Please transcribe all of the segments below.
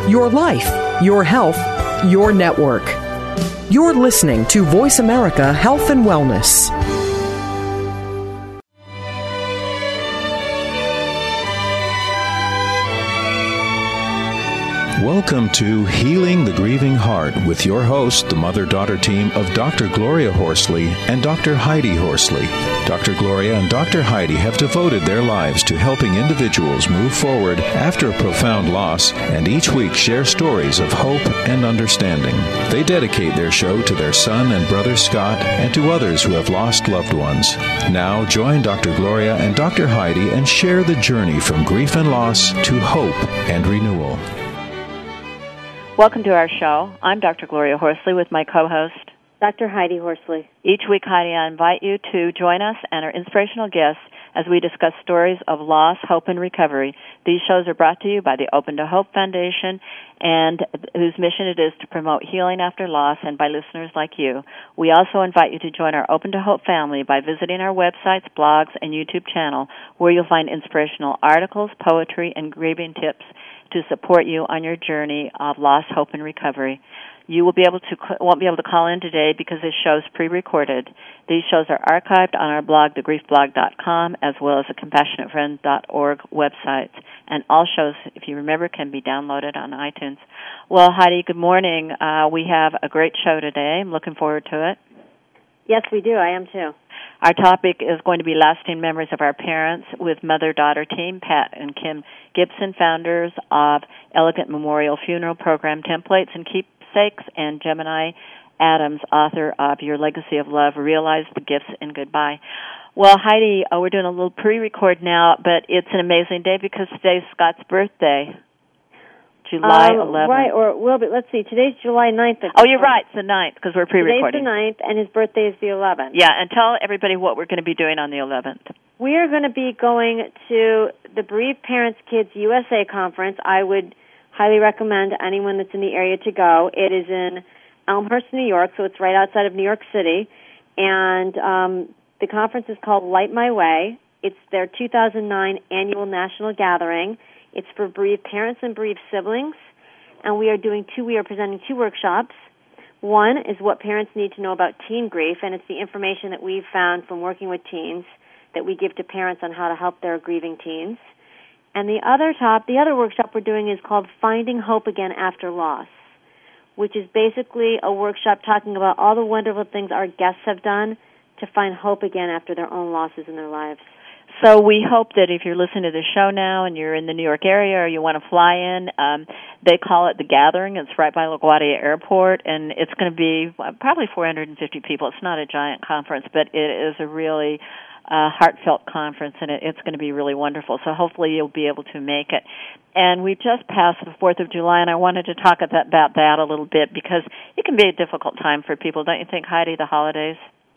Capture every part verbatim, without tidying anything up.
your life, your health, your network. You're listening to Voice America Health and Wellness. Welcome to Healing the Grieving Heart with your host, the mother-daughter team of Doctor Gloria Horsley and Doctor Heidi Horsley. Doctor Gloria and Doctor Heidi have devoted their lives to helping individuals move forward after a profound loss and each week share stories of hope and understanding. They dedicate their show to their son and brother Scott and to others who have lost loved ones. Now join Doctor Gloria and Doctor Heidi and share the journey from grief and loss to hope and renewal. Welcome to our show. I'm Doctor Gloria Horsley with my co-host, Doctor Heidi Horsley. Each week, Heidi, I invite you to join us and our inspirational guests as we discuss stories of loss, hope, and recovery. These shows are brought to you by the Open to Hope Foundation, and whose mission it is to promote healing after loss, and by listeners like you. We also invite you to join our Open to Hope family by visiting our websites, blogs, and YouTube channel, where you'll find inspirational articles, poetry, and grieving tips to support you on your journey of loss, hope, and recovery. You will be able to won't be able to call in today because this show is pre-recorded. These shows are archived on our blog, the grief blog dot com, as well as the compassionate friend dot org websites. And all shows, if you remember, can be downloaded on iTunes. Well, Heidi, good morning. Uh, we have a great show today. I'm looking forward to it. Yes, we do. I am too. Our topic is going to be lasting memories of our parents with mother-daughter team, Pat and Kim Gibson, founders of Elegant Memorial Funeral Program Templates and Keepsakes, and Gemini Adams, author of Your Legacy of Love, Realize the Gifts in Goodbye. Well, Heidi, uh, we're doing a little pre-record now, but it's an amazing day because today's Scott's birthday. July um, eleventh. Right, or it will be. Let's see, today's July ninth. Oh, you're right, it's the ninth because we're pre-recording. Today's the ninth, and his birthday is the eleventh. Yeah, and tell everybody what we're going to be doing on the eleventh. We are going to be going to the Bereaved Parents Kids U S A Conference. I would highly recommend anyone that's in the area to go. It is in Elmhurst, New York, so it's right outside of New York City. And um, the conference is called Light My Way. It's their two thousand nine annual national gathering. It's for bereaved parents and bereaved siblings, and we are doing two. We are presenting two workshops. One is what parents need to know about teen grief, and it's the information that we've found from working with teens that we give to parents on how to help their grieving teens. And the other top, the other workshop we're doing is called Finding Hope Again After Loss, which is basically a workshop talking about all the wonderful things our guests have done to find hope again after their own losses in their lives. So we hope that if you're listening to the show now and you're in the New York area or you want to fly in, um, they call it The Gathering. It's right by LaGuardia Airport, and it's going to be probably four hundred fifty people. It's not a giant conference, but it is a really uh, heartfelt conference, and it, it's going to be really wonderful. So hopefully you'll be able to make it. And we've just passed the fourth of July, and I wanted to talk about that a little bit because it can be a difficult time for people. Don't you think, Heidi, the holidays?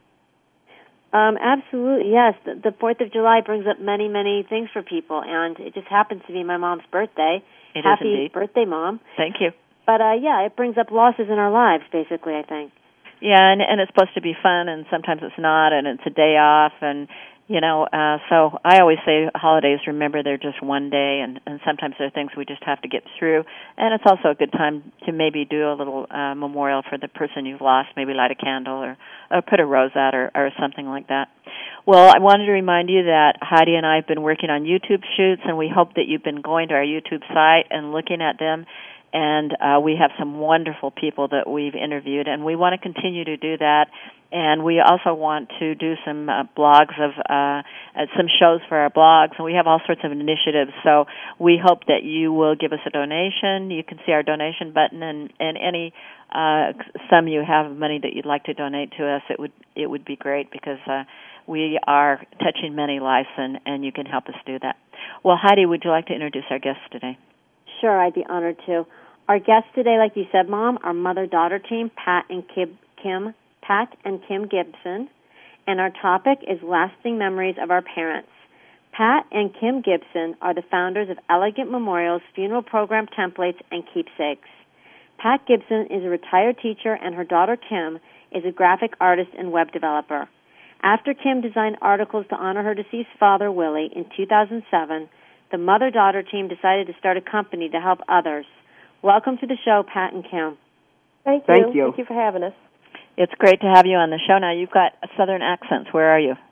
Um, absolutely, yes. The, the fourth of July brings up many, many things for people, and it just happens to be my mom's birthday. It Happy is indeed. birthday, Mom. Thank you. But, uh, yeah, it brings up losses in our lives, basically, I think. Yeah, and, and it's supposed to be fun, and sometimes it's not, and it's a day off, and, you know, uh, so I always say holidays, remember, they're just one day, and, and sometimes there are things we just have to get through, and it's also a good time to maybe do a little uh, memorial for the person you've lost, maybe light a candle or, or put a rose out or, or something like that. Well, I wanted to remind you that Heidi and I have been working on YouTube shoots, and we hope that you've been going to our YouTube site and looking at them. And uh, we have some wonderful people that we've interviewed, and we want to continue to do that. And we also want to do some uh, blogs of uh, uh, some shows for our blogs, and we have all sorts of initiatives. So we hope that you will give us a donation. You can see our donation button, and, and any uh, sum you have of money that you'd like to donate to us, it would it would be great because uh, we are touching many lives, and, and you can help us do that. Well, Heidi, would you like to introduce our guests today? Sure, I'd be honored to. Our guests today, like you said, Mom, our mother-daughter team, Pat and Kim, Kim, Pat and Kim Gibson, and our topic is lasting memories of our parents. Pat and Kim Gibson are the founders of Elegant Memorials Funeral Program Templates and Keepsakes. Pat Gibson is a retired teacher, and her daughter Kim is a graphic artist and web developer. After Kim designed articles to honor her deceased father, Willie, in two thousand seven, the mother-daughter team decided to start a company to help others Welcome to the show, Pat and Kim. Thank you. Thank you. Thank you for having us. It's great to have you on the show. Now, you've got southern accents. Where are you?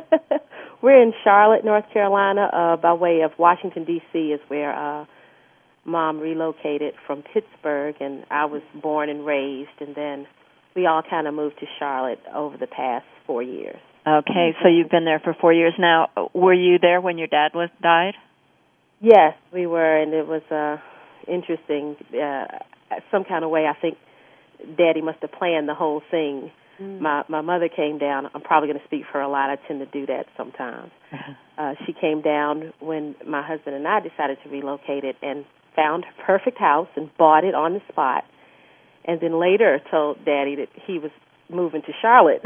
We're in Charlotte, North Carolina, uh, by way of Washington, D C is where uh, Mom relocated from Pittsburgh, and I was born and raised, and then we all kind of moved to Charlotte over the past four years. Okay, so you've been there for four years now. Were you there when your dad was died? Yes, we were, and it was uh, interesting. Uh, some kind of way, I think Daddy must have planned the whole thing. Mm. My my mother came down. I'm probably going to speak for her a lot. I tend to do that sometimes. Uh-huh. Uh, she came down when my husband and I decided to relocate it and found a perfect house and bought it on the spot. And then later told Daddy that he was moving to Charlotte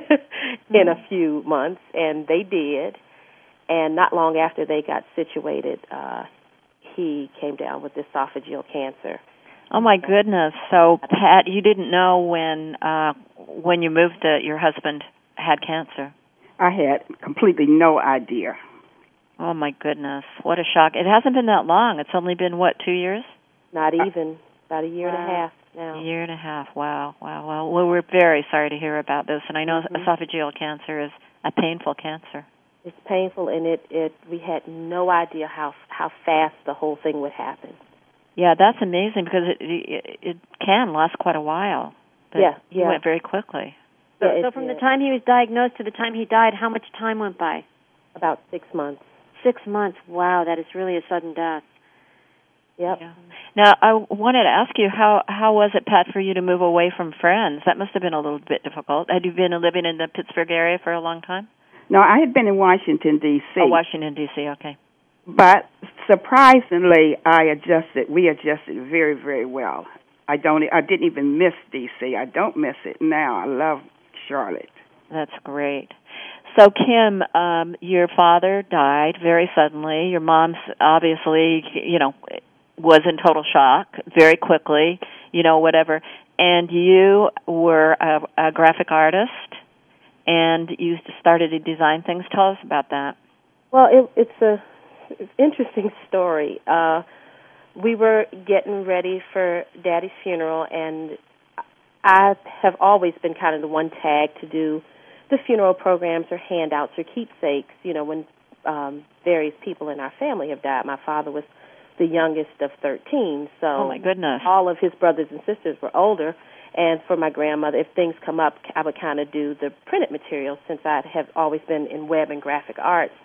in a few months, and they did. And not long after they got situated, uh, he came down with esophageal cancer. Oh, my goodness. So, Pat, you didn't know when uh, when you moved that your husband had cancer? I had completely no idea. Oh, my goodness. What a shock. It hasn't been that long. It's only been, what, two years? Not even. About a year wow. and a half now. A year and a half. Wow, wow, wow. Well, we're very sorry to hear about this, and I know mm-hmm. esophageal cancer is a painful cancer. It's painful, and it, it we had no idea how how fast the whole thing would happen. Yeah, that's amazing because it it, it can last quite a while. But yeah, he yeah. went very quickly. So, yeah, so from the time he was diagnosed to the time he died, how much time went by? About six months. Six months. Wow, that is really a sudden death. Yep. Yeah. Now, I wanted to ask you, how how was it, Pat, for you to move away from friends? That must have been a little bit difficult. Had you been living in the Pittsburgh area for a long time? No, I had been in Washington, D C Oh, Washington, D C, okay. But surprisingly, I adjusted. We adjusted very, very well. I don't. I didn't even miss D C. I don't miss it now. I love Charlotte. That's great. So, Kim, um, your father died very suddenly. Your mom's obviously, you know, was in total shock very quickly, you know, whatever. And you were a, a graphic artist, and you started to design things. Tell us about that. Well, it, it's a it's an interesting story. Uh, we were getting ready for Daddy's funeral, and I have always been kind of the one tag to do the funeral programs or handouts or keepsakes, you know, when um, various people in our family have died. My father was the youngest of thirteen, so oh my goodness. all of his brothers and sisters were older. And for my grandmother, if things come up, I would kind of do the printed material since I have always been in web and graphic arts.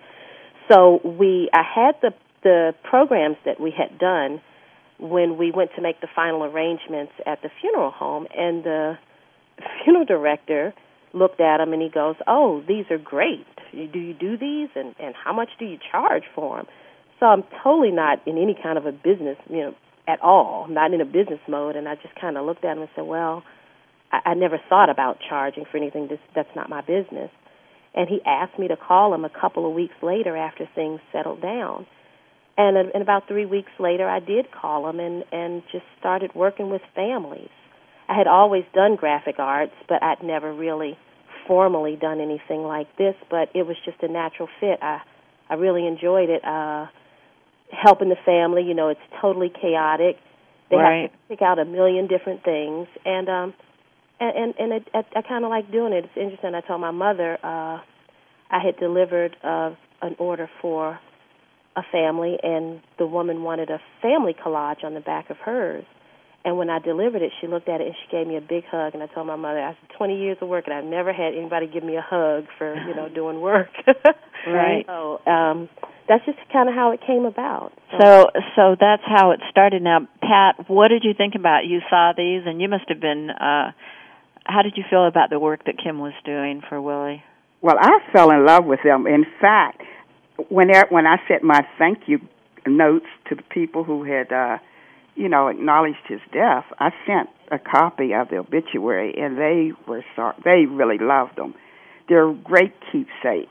So we, I had the the programs that we had done when we went to make the final arrangements at the funeral home, and the funeral director looked at them and he goes, "Oh, these are great. Do you do these? And, and how much do you charge for them?" So I'm totally not in any kind of a business, you know, at all. I'm not in a business mode, and I just kind of looked at him and said, well, I, I never thought about charging for anything. This, that's not my business. And he asked me to call him a couple of weeks later after things settled down. And, and about three weeks later, I did call him and, and just started working with families. I had always done graphic arts, but I'd never really formally done anything like this, but it was just a natural fit. I, I really enjoyed it. Uh, helping the family, you know, it's totally chaotic. They right. have to pick out a million different things, and um, and and, and it, I, I kind of like doing it. It's interesting. I told my mother uh, I had delivered uh, an order for a family, and the woman wanted a family collage on the back of hers. And when I delivered it, she looked at it and she gave me a big hug. And I told my mother, I said, twenty years of work, and I've never had anybody give me a hug for, you know, doing work. Right. So um, that's just kind of how it came about. So. so so that's how it started. Now, Pat, what did you think about? You saw these, and you must have been, uh, how did you feel about the work that Kim was doing for Willie? Well, I fell in love with them. In fact, when, when I sent my thank you notes to the people who had uh, you know, acknowledged his death, I sent a copy of the obituary, and they were sorry. They really loved them. They're great keepsakes.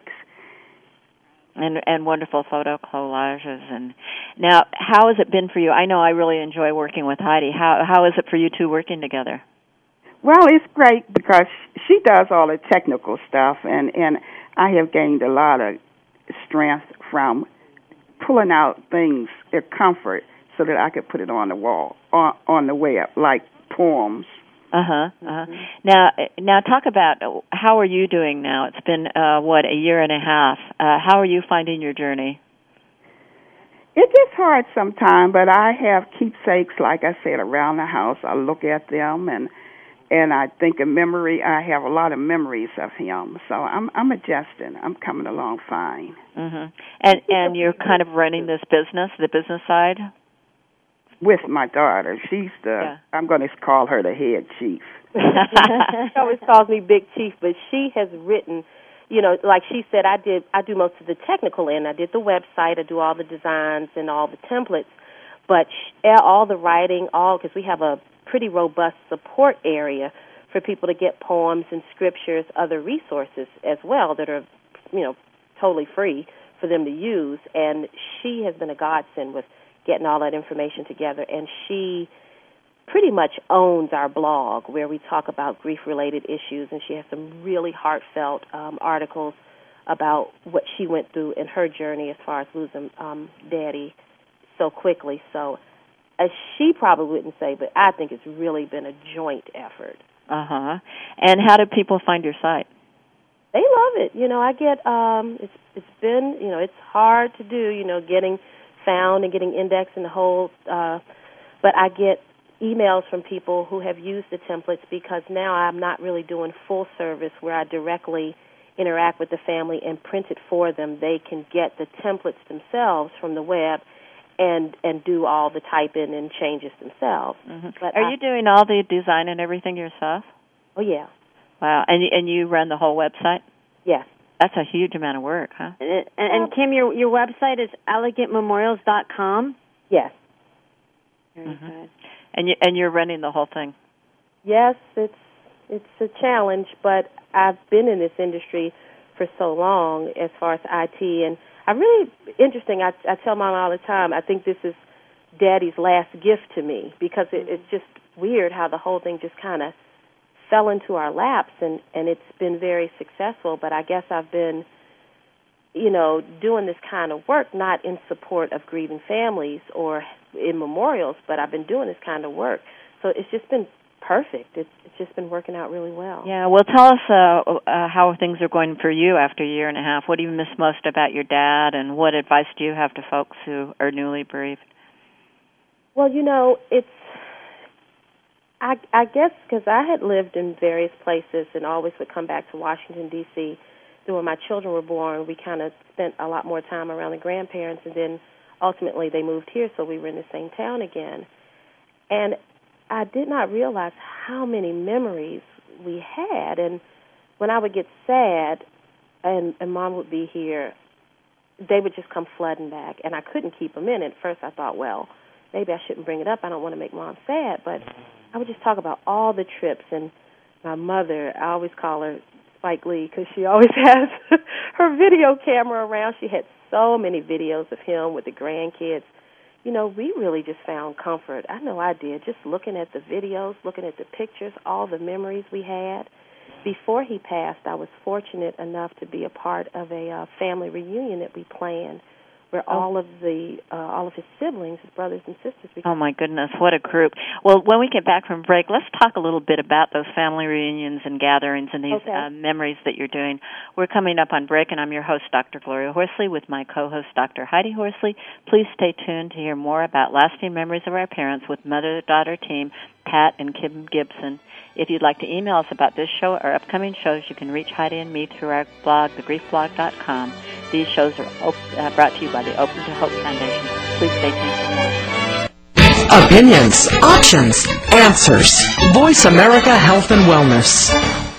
And and wonderful photo collages. And now, how has it been for you? I know I really enjoy working with Heidi. How how is it for you two working together? Well, it's great because she does all the technical stuff, and, and I have gained a lot of strength from pulling out things, their comfort, so that I could put it on the wall, on, on the web, like poems. Uh-huh, uh-huh. Mm-hmm. Now, now talk about how are you doing now? It's been, uh, what, a year and a half. Uh, how are you finding your journey? It gets hard sometimes, but I have keepsakes, like I said, around the house. I look at them, and and I think of memory. I have a lot of memories of him, so I'm I'm adjusting. I'm coming along fine. Mm-hmm. And and you're kind of running this business, the business side? With my daughter. She's the, yeah. I'm going to call her the head chief. She always calls me Big Chief, but she has written, you know, like she said, I did. I do most of the technical end. I did the website. I do all the designs and all the templates. But all the writing, all, because we have a pretty robust support area for people to get poems and scriptures, other resources as well that are, you know, totally free for them to use. And she has been a godsend with getting all that information together. And she pretty much owns our blog where we talk about grief-related issues, and she has some really heartfelt um, articles about what she went through in her journey as far as losing um, Daddy so quickly. So as she probably wouldn't say, but I think it's really been a joint effort. Uh-huh. And how do people find your site? They love it. You know, I get, um, it's it's been, you know, it's hard to do, you know, getting found and getting indexed and the whole, uh, but I get emails from people who have used the templates because now I'm not really doing full service where I directly interact with the family and print it for them. They can get the templates themselves from the web and and do all the typing and changes themselves. Mm-hmm. But Are I, you doing all the design and everything yourself? Oh, yeah. Wow. And, and you run the whole website? Yes. That's a huge amount of work, huh? And, and, and Kim, your your website is elegant memorials dot com? Yes. Very mm-hmm. good. And you and you're running the whole thing. Yes, it's it's a challenge, but I've been in this industry for so long as far as I T, and I really interesting. I, I tell Mom all the time. I think this is Daddy's last gift to me because it, it's just weird how the whole thing just kind of fell into our laps, and and it's been very successful. But I guess I've been, you know, doing this kind of work not in support of grieving families or in memorials, but I've been doing this kind of work. So it's just been perfect. It's, it's just been working out really well. Yeah, well, tell us uh, uh, how things are going for you after a year and a half. What do you miss most about your dad, and what advice do you have to folks who are newly bereaved? Well, you know, it's, I, I guess because I had lived in various places and always would come back to Washington, D C When my children were born, we kind of spent a lot more time around the grandparents, and then ultimately they moved here, so we were in the same town again. And I did not realize how many memories we had. And when I would get sad and, and Mom would be here, they would just come flooding back, and I couldn't keep them in. At first I thought, well, maybe I shouldn't bring it up. I don't want to make Mom sad. But I would just talk about all the trips. And my mother, I always call her Spike Lee because she always has her video camera around. She had so many videos of him with the grandkids. You know, we really just found comfort. I know I did, just looking at the videos, looking at the pictures, all the memories we had. Before he passed, I was fortunate enough to be a part of a uh, family reunion that we planned where oh. all of the uh, all of his siblings, his brothers and sisters. Oh, my goodness, what a group. Well, when we get back from break, let's talk a little bit about those family reunions and gatherings and these okay. uh, memories that you're doing. We're coming up on break, and I'm your host, Doctor Gloria Horsley, with my co-host, Doctor Heidi Horsley. Please stay tuned to hear more about lasting memories of our parents with mother-daughter team Pat and Kim Gibson. If you'd like to email us about this show or upcoming shows, you can reach Heidi and me through our blog, the grief blog dot com. These shows are op- uh, brought to you by the Open to Hope Foundation. Please stay tuned for more. Opinions, options, answers. Voice America Health and Wellness.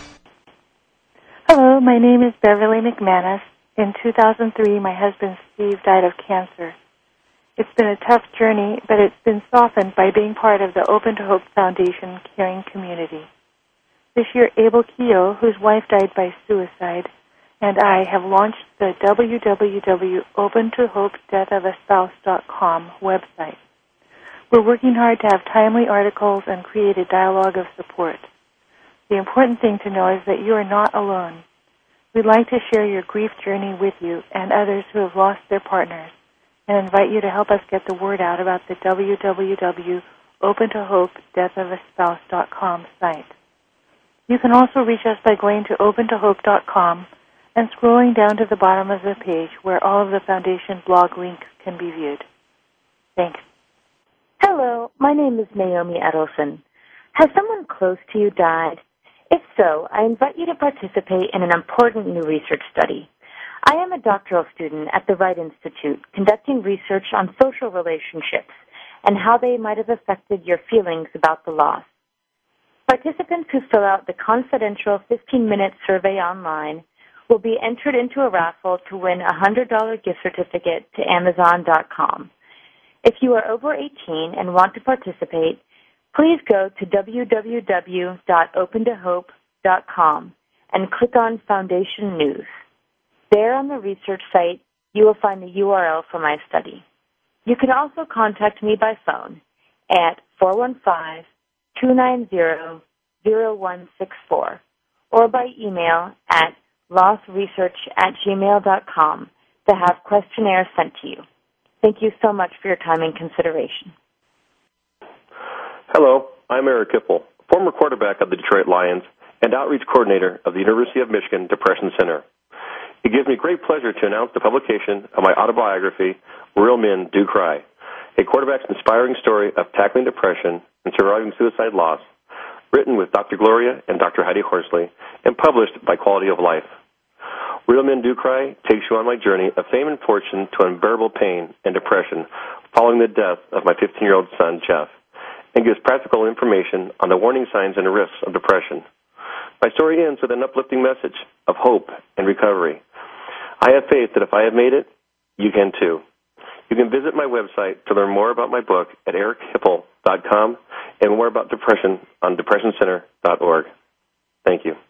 Hello, my name is Beverly McManus. In two thousand three, my husband Steve died of cancer. It's been a tough journey, but it's been softened by being part of the Open to Hope Foundation caring community. This year, Abel Keogh, whose wife died by suicide, and I have launched the w w w dot open to hope death of a spouse dot com website. We're working hard to have timely articles and create a dialogue of support. The important thing to know is that you are not alone. We'd like to share your grief journey with you and others who have lost their partners. and invite you to help us get the word out about the w w w dot open to hope death of a spouse dot com site. You can also reach us by going to open to hope dot com and scrolling down to the bottom of the page where all of the Foundation blog links can be viewed. Thanks. Hello, my name is Naomi Edelson. Has someone close to you died? If so, I invite you to participate in an important new research study. I am a doctoral student at the Wright Institute conducting research on social relationships and how they might have affected your feelings about the loss. Participants who fill out the confidential fifteen-minute survey online will be entered into a raffle to win a one hundred dollars gift certificate to amazon dot com. If you are over eighteen and want to participate, please go to w w w dot open to hope dot com and click on Foundation News. There on the research site, you will find the U R L for my study. You can also contact me by phone at four one five, two nine zero, zero one six four or by email at lossresearch at gmail dot com to have questionnaires sent to you. Thank you so much for your time and consideration. Hello, I'm Eric Kipple, former quarterback of the Detroit Lions and outreach coordinator of the University of Michigan Depression Center. It gives me great pleasure to announce the publication of my autobiography, Real Men Do Cry, a quarterback's inspiring story of tackling depression and surviving suicide loss, written with Doctor Gloria and Doctor Heidi Horsley, and published by Quality of Life. Real Men Do Cry takes you on my journey of fame and fortune to unbearable pain and depression following the death of my fifteen-year-old son, Jeff, and gives practical information on the warning signs and risks of depression. My story ends with an uplifting message of hope and recovery. I have faith that if I have made it, you can too. You can visit my website to learn more about my book at eric hipple dot com and more about depression on depression center dot org. Thank you.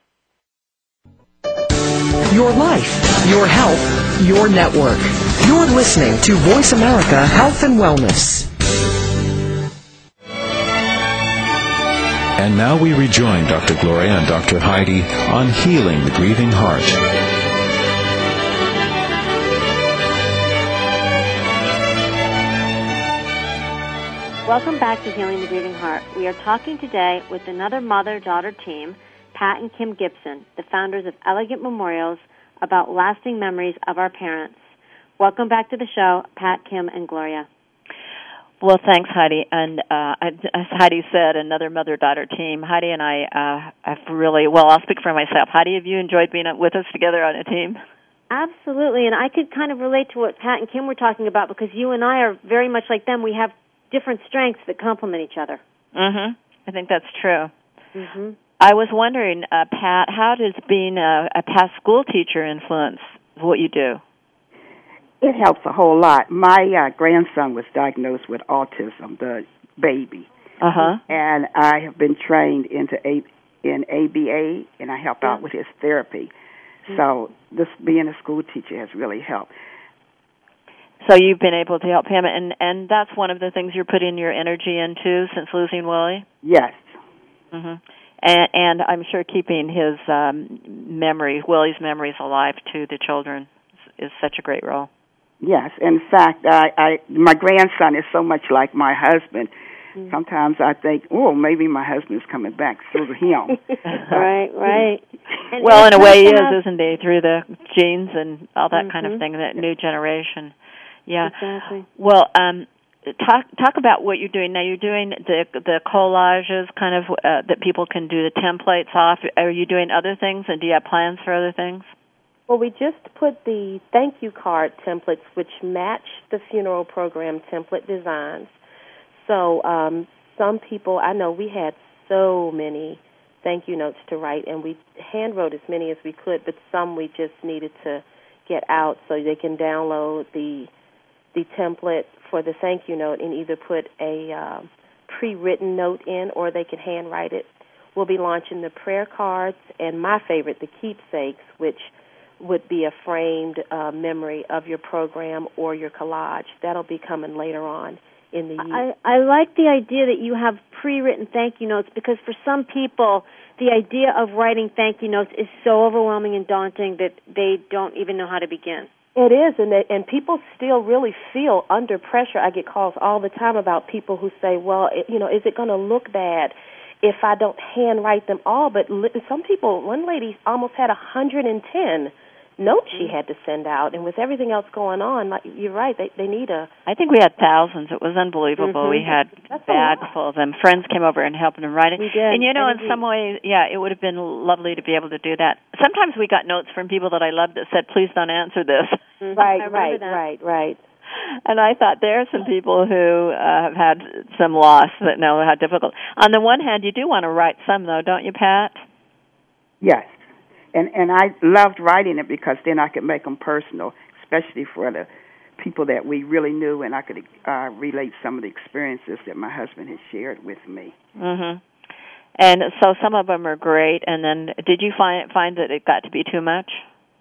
Your life, your health, your network. You're listening to Voice America Health and Wellness. And now we rejoin Doctor Gloria and Doctor Heidi on Healing the Grieving Heart. Welcome back to Healing the Grieving Heart. We are talking today with another mother-daughter team, Pat and Kim Gibson, the founders of Elegant Memorials, about lasting memories of our parents. Welcome back to the show, Pat, Kim, and Gloria. Well, thanks, Heidi. And uh, as Heidi said, another mother-daughter team. Heidi and I uh, have really, well, I'll speak for myself. Heidi, have you enjoyed being with us together on a team? Absolutely, and I could kind of relate to what Pat and Kim were talking about because you and I are very much like them. We have different strengths that complement each other. Mm-hmm. I think that's true. Mm-hmm. I was wondering, uh, Pat, how does being a, a past school teacher influence what you do? It helps a whole lot. My uh, grandson was diagnosed with autism, the baby. Uh-huh. And I have been trained into a, in A B A, and I help yeah. out with his therapy. Mm-hmm. So this being a school teacher has really helped. So you've been able to help him, and, and that's one of the things you're putting your energy into since losing Willie? Yes. Mm-hmm. And, and I'm sure keeping his um, memories, Willie's memories alive to the children is, is such a great role. Yes. In fact, I, I my grandson is so much like my husband. Mm-hmm. Sometimes I think, oh, maybe my husband's coming back through him. Right, right. And well, in a way he is, isn't he, through the genes and all that mm-hmm. kind of thing, that new generation. Yeah. Exactly. Well, um, talk talk about what you're doing now. You're doing the the collages, kind of uh, that people can do the templates off. Are you doing other things, and do you have plans for other things? Well, we just put the thank you card templates, which match the funeral program template designs. So um, some people, I know we had so many thank you notes to write, and we hand wrote as many as we could, but some we just needed to get out so they can download the the template for the thank you note and either put a uh, pre-written note in or they can handwrite it. We'll be launching the prayer cards and my favorite, the keepsakes, which would be a framed uh, memory of your program or your collage. That'll be coming later on in the year. I, I like the idea that you have pre-written thank you notes because for some people, the idea of writing thank you notes is so overwhelming and daunting that they don't even know how to begin. It is, and they, and people still really feel under pressure. I get calls all the time about people who say, well, it, you know, is it going to look bad if I don't handwrite them all? But li- some people, one lady almost had one hundred ten notes she had to send out, and with everything else going on, like, you're right, they they need a... I think we had thousands. It was unbelievable. Mm-hmm. We had That's bags full of them. Friends came over and helped them write it. We did. And, you know, and in we... some ways, yeah, it would have been lovely to be able to do that. Sometimes we got notes from people that I loved that said, please don't answer this. Mm-hmm. Right, right, that. right, right. And I thought there are some people who uh, have had some loss that know how difficult. On the one hand, you do want to write some, though, don't you, Pat? Yes. And and I loved writing it because then I could make them personal, especially for the people that we really knew, and I could uh, relate some of the experiences that my husband had shared with me. Mhm. And so some of them are great. And then, did you find find that it got to be too much?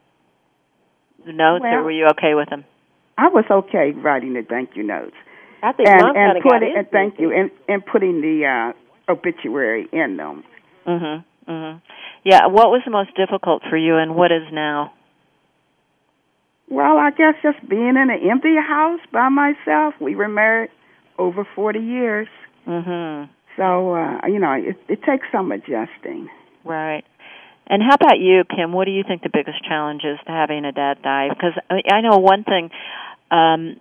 The notes, well, or were you okay with them? I was okay writing the thank you notes. I think and, Mom kind of got it. And thank you, and, and putting the uh, obituary in them. Mhm. Mhm. Yeah. What was the most difficult for you, and what is now? Well, I guess just being in an empty house by myself. We were married over forty years. Mhm. So uh, you know, it, it takes some adjusting. Right. And how about you, Kim? What do you think the biggest challenge is to having a dad die? Because I know one thing um,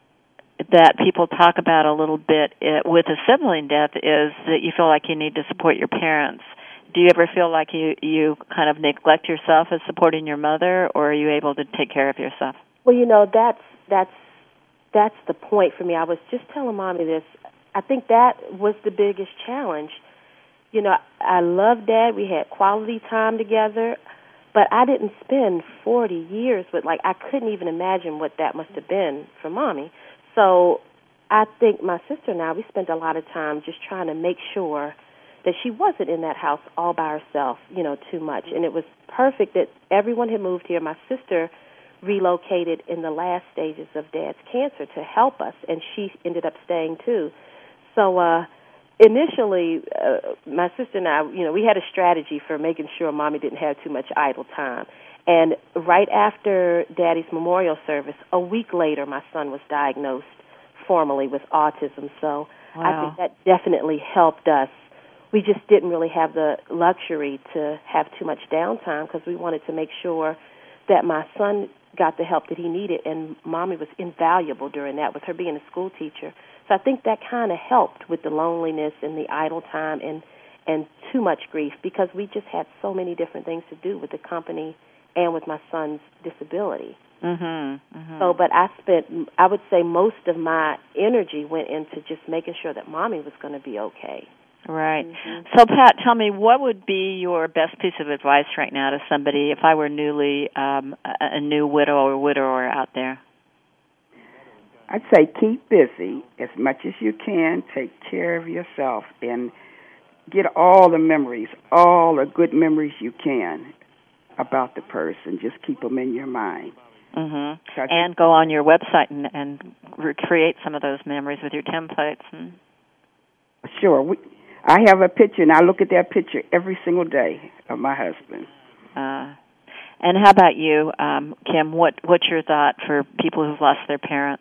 that people talk about a little bit it, with a sibling death is that you feel like you need to support your parents. Do you ever feel like you, you kind of neglect yourself as supporting your mother, or are you able to take care of yourself? Well, you know, that's that's that's the point for me. I was just telling Mommy this. I think that was the biggest challenge. You know, I love Dad. We had quality time together, but I didn't spend forty years with, like, I couldn't even imagine what that must have been for Mommy. So I think my sister and I, we spent a lot of time just trying to make sure that she wasn't in that house all by herself, you know, too much. And it was perfect that everyone had moved here. My sister relocated in the last stages of Dad's cancer to help us, and she ended up staying too. So uh, initially, uh, my sister and I, you know, we had a strategy for making sure Mommy didn't have too much idle time. And right after Daddy's memorial service, a week later, my son was diagnosed formally with autism. So wow. I think that definitely helped us. We just didn't really have the luxury to have too much downtime because we wanted to make sure that my son got the help that he needed, and Mommy was invaluable during that with her being a school teacher. So I think that kind of helped with the loneliness and the idle time and, and too much grief because we just had so many different things to do with the company and with my son's disability. Mm-hmm, mm-hmm. So, but I spent, I would say most of my energy went into just making sure that Mommy was going to be okay. Right. Mm-hmm. So, Pat, tell me, what would be your best piece of advice right now to somebody if I were newly um, a, a new widow or widower out there? I'd say keep busy as much as you can. Take care of yourself and get all the memories, all the good memories you can about the person. Just keep them in your mind. Mm-hmm. And go on your website and, and recreate some of those memories with your templates. And... Sure. We, I have a picture, and I look at that picture every single day of my husband. Uh, and how about you, um, Kim? What What's your thought for people who've lost their parents?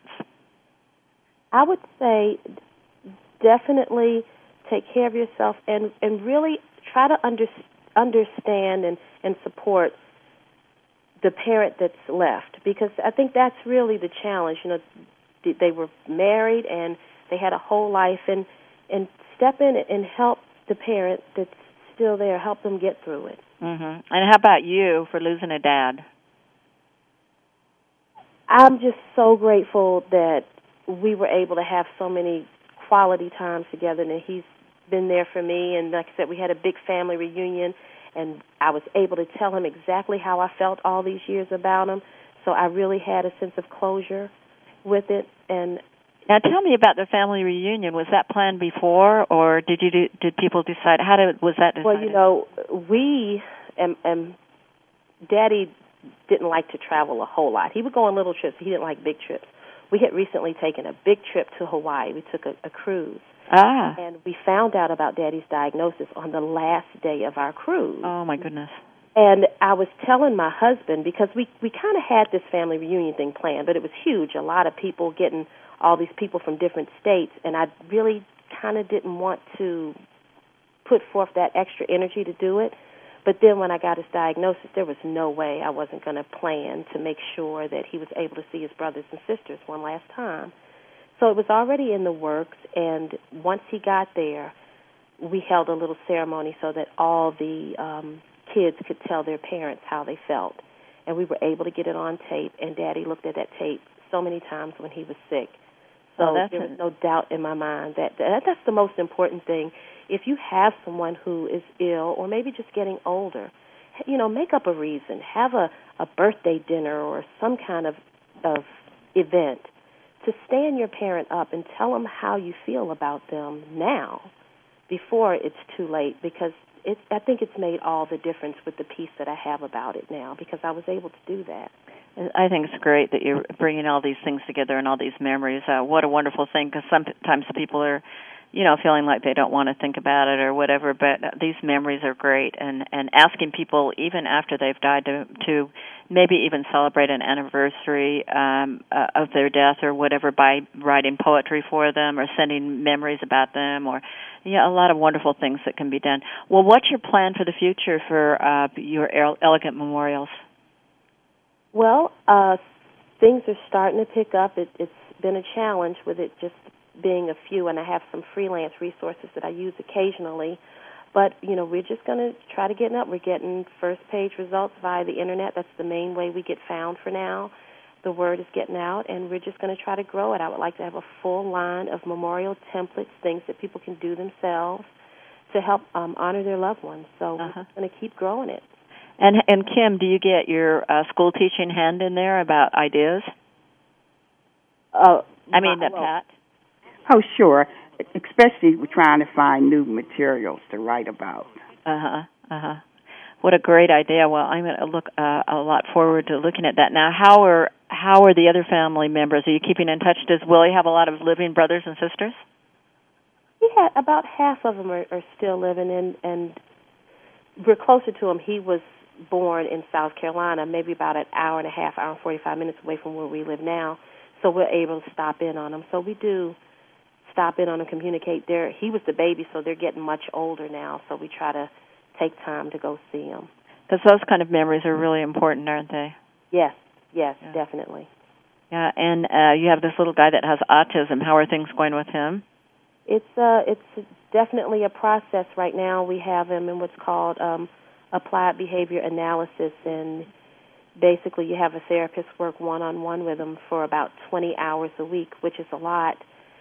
I would say definitely take care of yourself and, and really try to under, understand and, and support the parent that's left, because I think that's really the challenge. You know, they were married and they had a whole life, and and step in and help the parent that's still there, help them get through it. Mm-hmm. And how about you for losing a dad? I'm just so grateful that we were able to have so many quality times together, and he's been there for me. And like I said, we had a big family reunion, and I was able to tell him exactly how I felt all these years about him. So I really had a sense of closure with it. And now, tell me about the family reunion. Was that planned before, or did you do, did people decide? How did was that decided? Well, you know, we and, and Daddy didn't like to travel a whole lot. He would go on little trips. He didn't like big trips. We had recently taken a big trip to Hawaii. We took a, a cruise. Ah. And we found out about Daddy's diagnosis on the last day of our cruise. Oh, my goodness. And I was telling my husband, because we, we kind of had this family reunion thing planned, but it was huge, a lot of people getting all these people from different states, and I really kind of didn't want to put forth that extra energy to do it. But then when I got his diagnosis, there was no way I wasn't going to plan to make sure that he was able to see his brothers and sisters one last time. So it was already in the works, and once he got there, we held a little ceremony so that all the um, kids could tell their parents how they felt. And we were able to get it on tape, and Daddy looked at that tape so many times when he was sick. So oh, that's there was no doubt in my mind that, that that's the most important thing. If you have someone who is ill or maybe just getting older, you know, make up a reason. Have a, a birthday dinner or some kind of, of event to stand your parent up and tell them how you feel about them now before it's too late, because it, I think it's made all the difference with the peace that I have about it now, because I was able to do that. I think it's great that you're bringing all these things together and all these memories. Uh, what a wonderful thing, because sometimes people are, you know, feeling like they don't want to think about it or whatever, but these memories are great. And, and asking people, even after they've died, to, to maybe even celebrate an anniversary um, uh, of their death or whatever by writing poetry for them or sending memories about them, or yeah, a lot of wonderful things that can be done. Well, what's your plan for the future for uh, your elegant memorials? Well, uh, things are starting to pick up. It, it's been a challenge with it just being a few, and I have some freelance resources that I use occasionally. But, you know, we're just going to try to get it up. We're getting first-page results via the Internet. That's the main way we get found for now. The word is getting out, and we're just going to try to grow it. I would like to have a full line of memorial templates, things that people can do themselves to help um, honor their loved ones. So uh-huh. we're just going to keep growing it. And and Kim, do you get your uh, school teaching hand in there about ideas? Oh, I mean, well, uh, Pat. Oh, sure. Especially we're trying to find new materials to write about. Uh huh. Uh huh. What a great idea! Well, I'm going to look uh, a lot forward to looking at that. Now, how are how are the other family members? Are you keeping in touch? Does Willie have a lot of living brothers and sisters? Yeah, about half of them are, are still living, in, and we're closer to him. He was born in South Carolina, maybe about an hour and a half, hour and forty-five minutes away from where we live now, so we're able to stop in on him. So we do stop in on him, communicate. There, he was the baby, so they're getting much older now, so we try to take time to go see him. Because those kind of memories are really important, aren't they? Yes, yes, yeah. definitely. Yeah, and uh, you have this little guy that has autism. How are things going with him? It's uh, it's definitely a process right now. We have him in what's called um, applied behavior analysis, and basically you have a therapist work one-on-one with him for about twenty hours a week, which is a lot.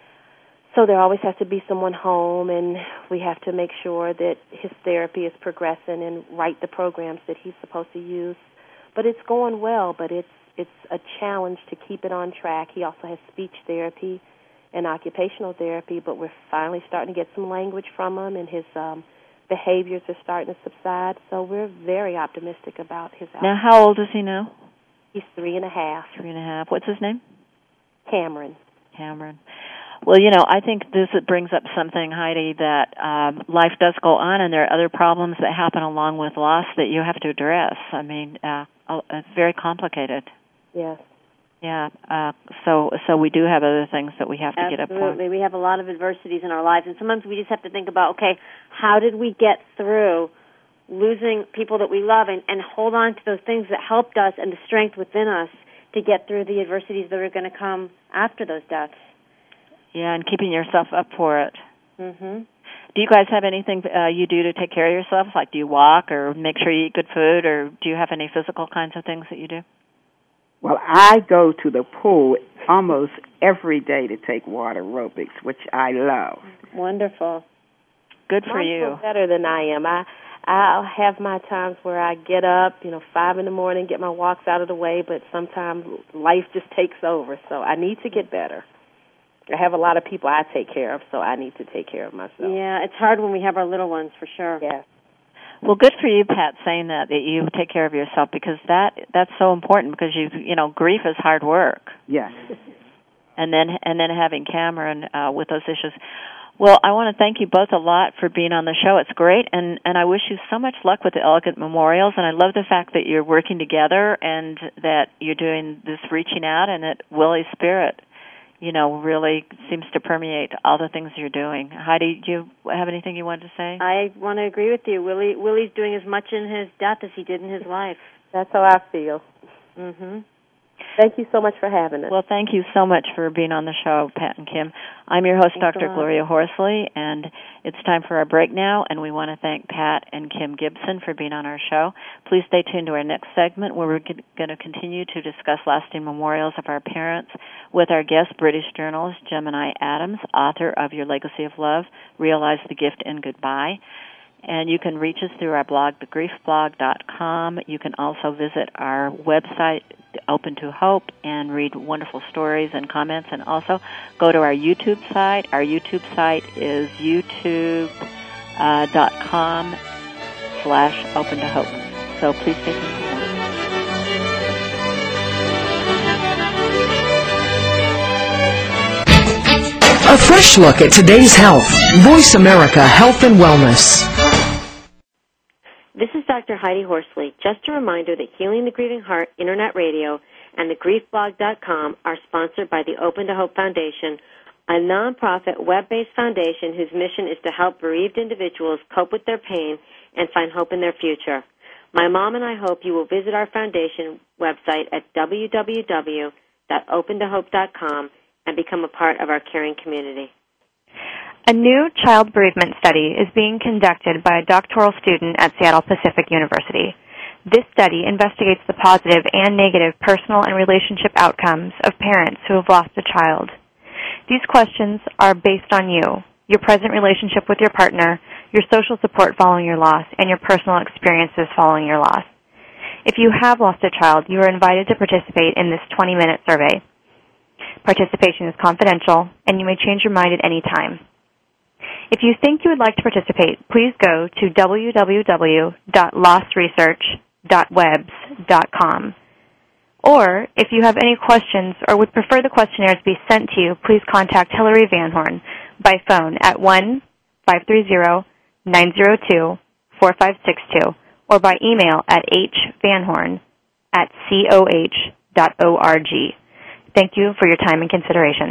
So there always has to be someone home, and we have to make sure that his therapy is progressing and write the programs that he's supposed to use. But it's going well, but it's it's a challenge to keep it on track. He also has speech therapy and occupational therapy, but we're finally starting to get some language from him, and his um, behaviors are starting to subside. So we're very optimistic about his outcome. Now, how old is he now? He's three and a half. Three and a half. What's his name? Cameron. Cameron. Well, you know, I think this brings up something, Heidi, that um, life does go on, and there are other problems that happen along with loss that you have to address. I mean, uh, it's very complicated. Yes. Yeah. Uh, so, so we do have other things that we have to Absolutely. get up for. Absolutely. We have a lot of adversities in our lives, and sometimes we just have to think about, okay, how did we get through losing people that we love, and, and hold on to those things that helped us and the strength within us to get through the adversities that are going to come after those deaths. Yeah, and keeping yourself up for it. Mm-hmm. Do you guys have anything uh, you do to take care of yourselves? Like, do you walk or make sure you eat good food, or do you have any physical kinds of things that you do? Well, I go to the pool almost every day to take water aerobics, which I love. Wonderful. Good for Mine's you. Better than I am. I I'll have my times where I get up, you know, five in the morning, get my walks out of the way, but sometimes life just takes over. So I need to get better. I have a lot of people I take care of, so I need to take care of myself. Yeah, it's hard when we have our little ones, for sure. Yeah. Well, good for you, Pat, saying that, that you take care of yourself, because that that's so important, because you you know grief is hard work. Yes. And then and then having Cameron uh, with those issues. Well, I want to thank you both a lot for being on the show. It's great, and, and I wish you so much luck with the Elegant Memorials, and I love the fact that you're working together and that you're doing this reaching out, and that Willie's spirit, you know, really seems to permeate all the things you're doing. Heidi, do you have anything you wanted to say? I want to agree with you. Willie, Willie's doing as much in his death as he did in his life. That's how I feel. Mm-hmm. Thank you so much for having us. Well, thank you so much for being on the show, Pat and Kim. I'm your host, Thanks Doctor Gloria Horsley, and it's time for our break now, and we want to thank Pat and Kim Gibson for being on our show. Please stay tuned to our next segment, where we're going to continue to discuss lasting memorials of our parents with our guest, British journalist Gemini Adams, author of Your Legacy of Love, Realize the Gift and Goodbye. And you can reach us through our blog, the grief blog dot com. You can also visit our website, Open to Hope, and read wonderful stories and comments. And also go to our YouTube site. Our YouTube site is youtube dot com slash Open to Hope. So please stay tuned. A fresh look at today's health. Voice America Health and Wellness. This is Doctor Heidi Horsley. Just a reminder that Healing the Grieving Heart Internet Radio and the grief blog dot com are sponsored by the Open to Hope Foundation, a nonprofit web-based foundation whose mission is to help bereaved individuals cope with their pain and find hope in their future. My mom and I hope you will visit our foundation website at w w w dot open to hope dot com and become a part of our caring community. A new child bereavement study is being conducted by a doctoral student at Seattle Pacific University. This study investigates the positive and negative personal and relationship outcomes of parents who have lost a child. These questions are based on you, your present relationship with your partner, your social support following your loss, and your personal experiences following your loss. If you have lost a child, you are invited to participate in this twenty-minute survey. Participation is confidential, and you may change your mind at any time. If you think you would like to participate, please go to w w w dot loss research dot webs dot com. Or, if you have any questions or would prefer the questionnaires be sent to you, please contact Hillary Van Horn by phone at one five three zero nine zero two four five six two or by email at hvanhorn at coh dot org. Thank you for your time and consideration.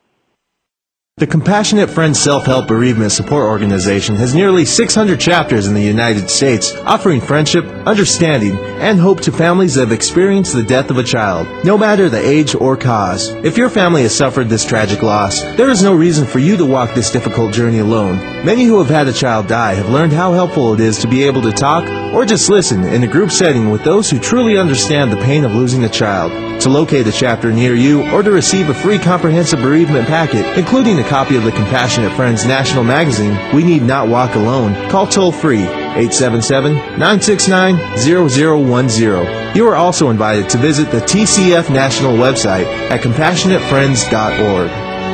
The Compassionate Friends Self-Help Bereavement Support Organization has nearly six hundred chapters in the United States, offering friendship, understanding, and hope to families that have experienced the death of a child, no matter the age or cause. If your family has suffered this tragic loss, there is no reason for you to walk this difficult journey alone. Many who have had a child die have learned how helpful it is to be able to talk or just listen in a group setting with those who truly understand the pain of losing a child. To locate a chapter near you or to receive a free comprehensive bereavement packet, including a copy of the Compassionate Friends National Magazine, We Need Not Walk Alone, call toll-free eight seven seven nine six nine zero zero one zero. You are also invited to visit the T C F National website at compassionate friends dot org.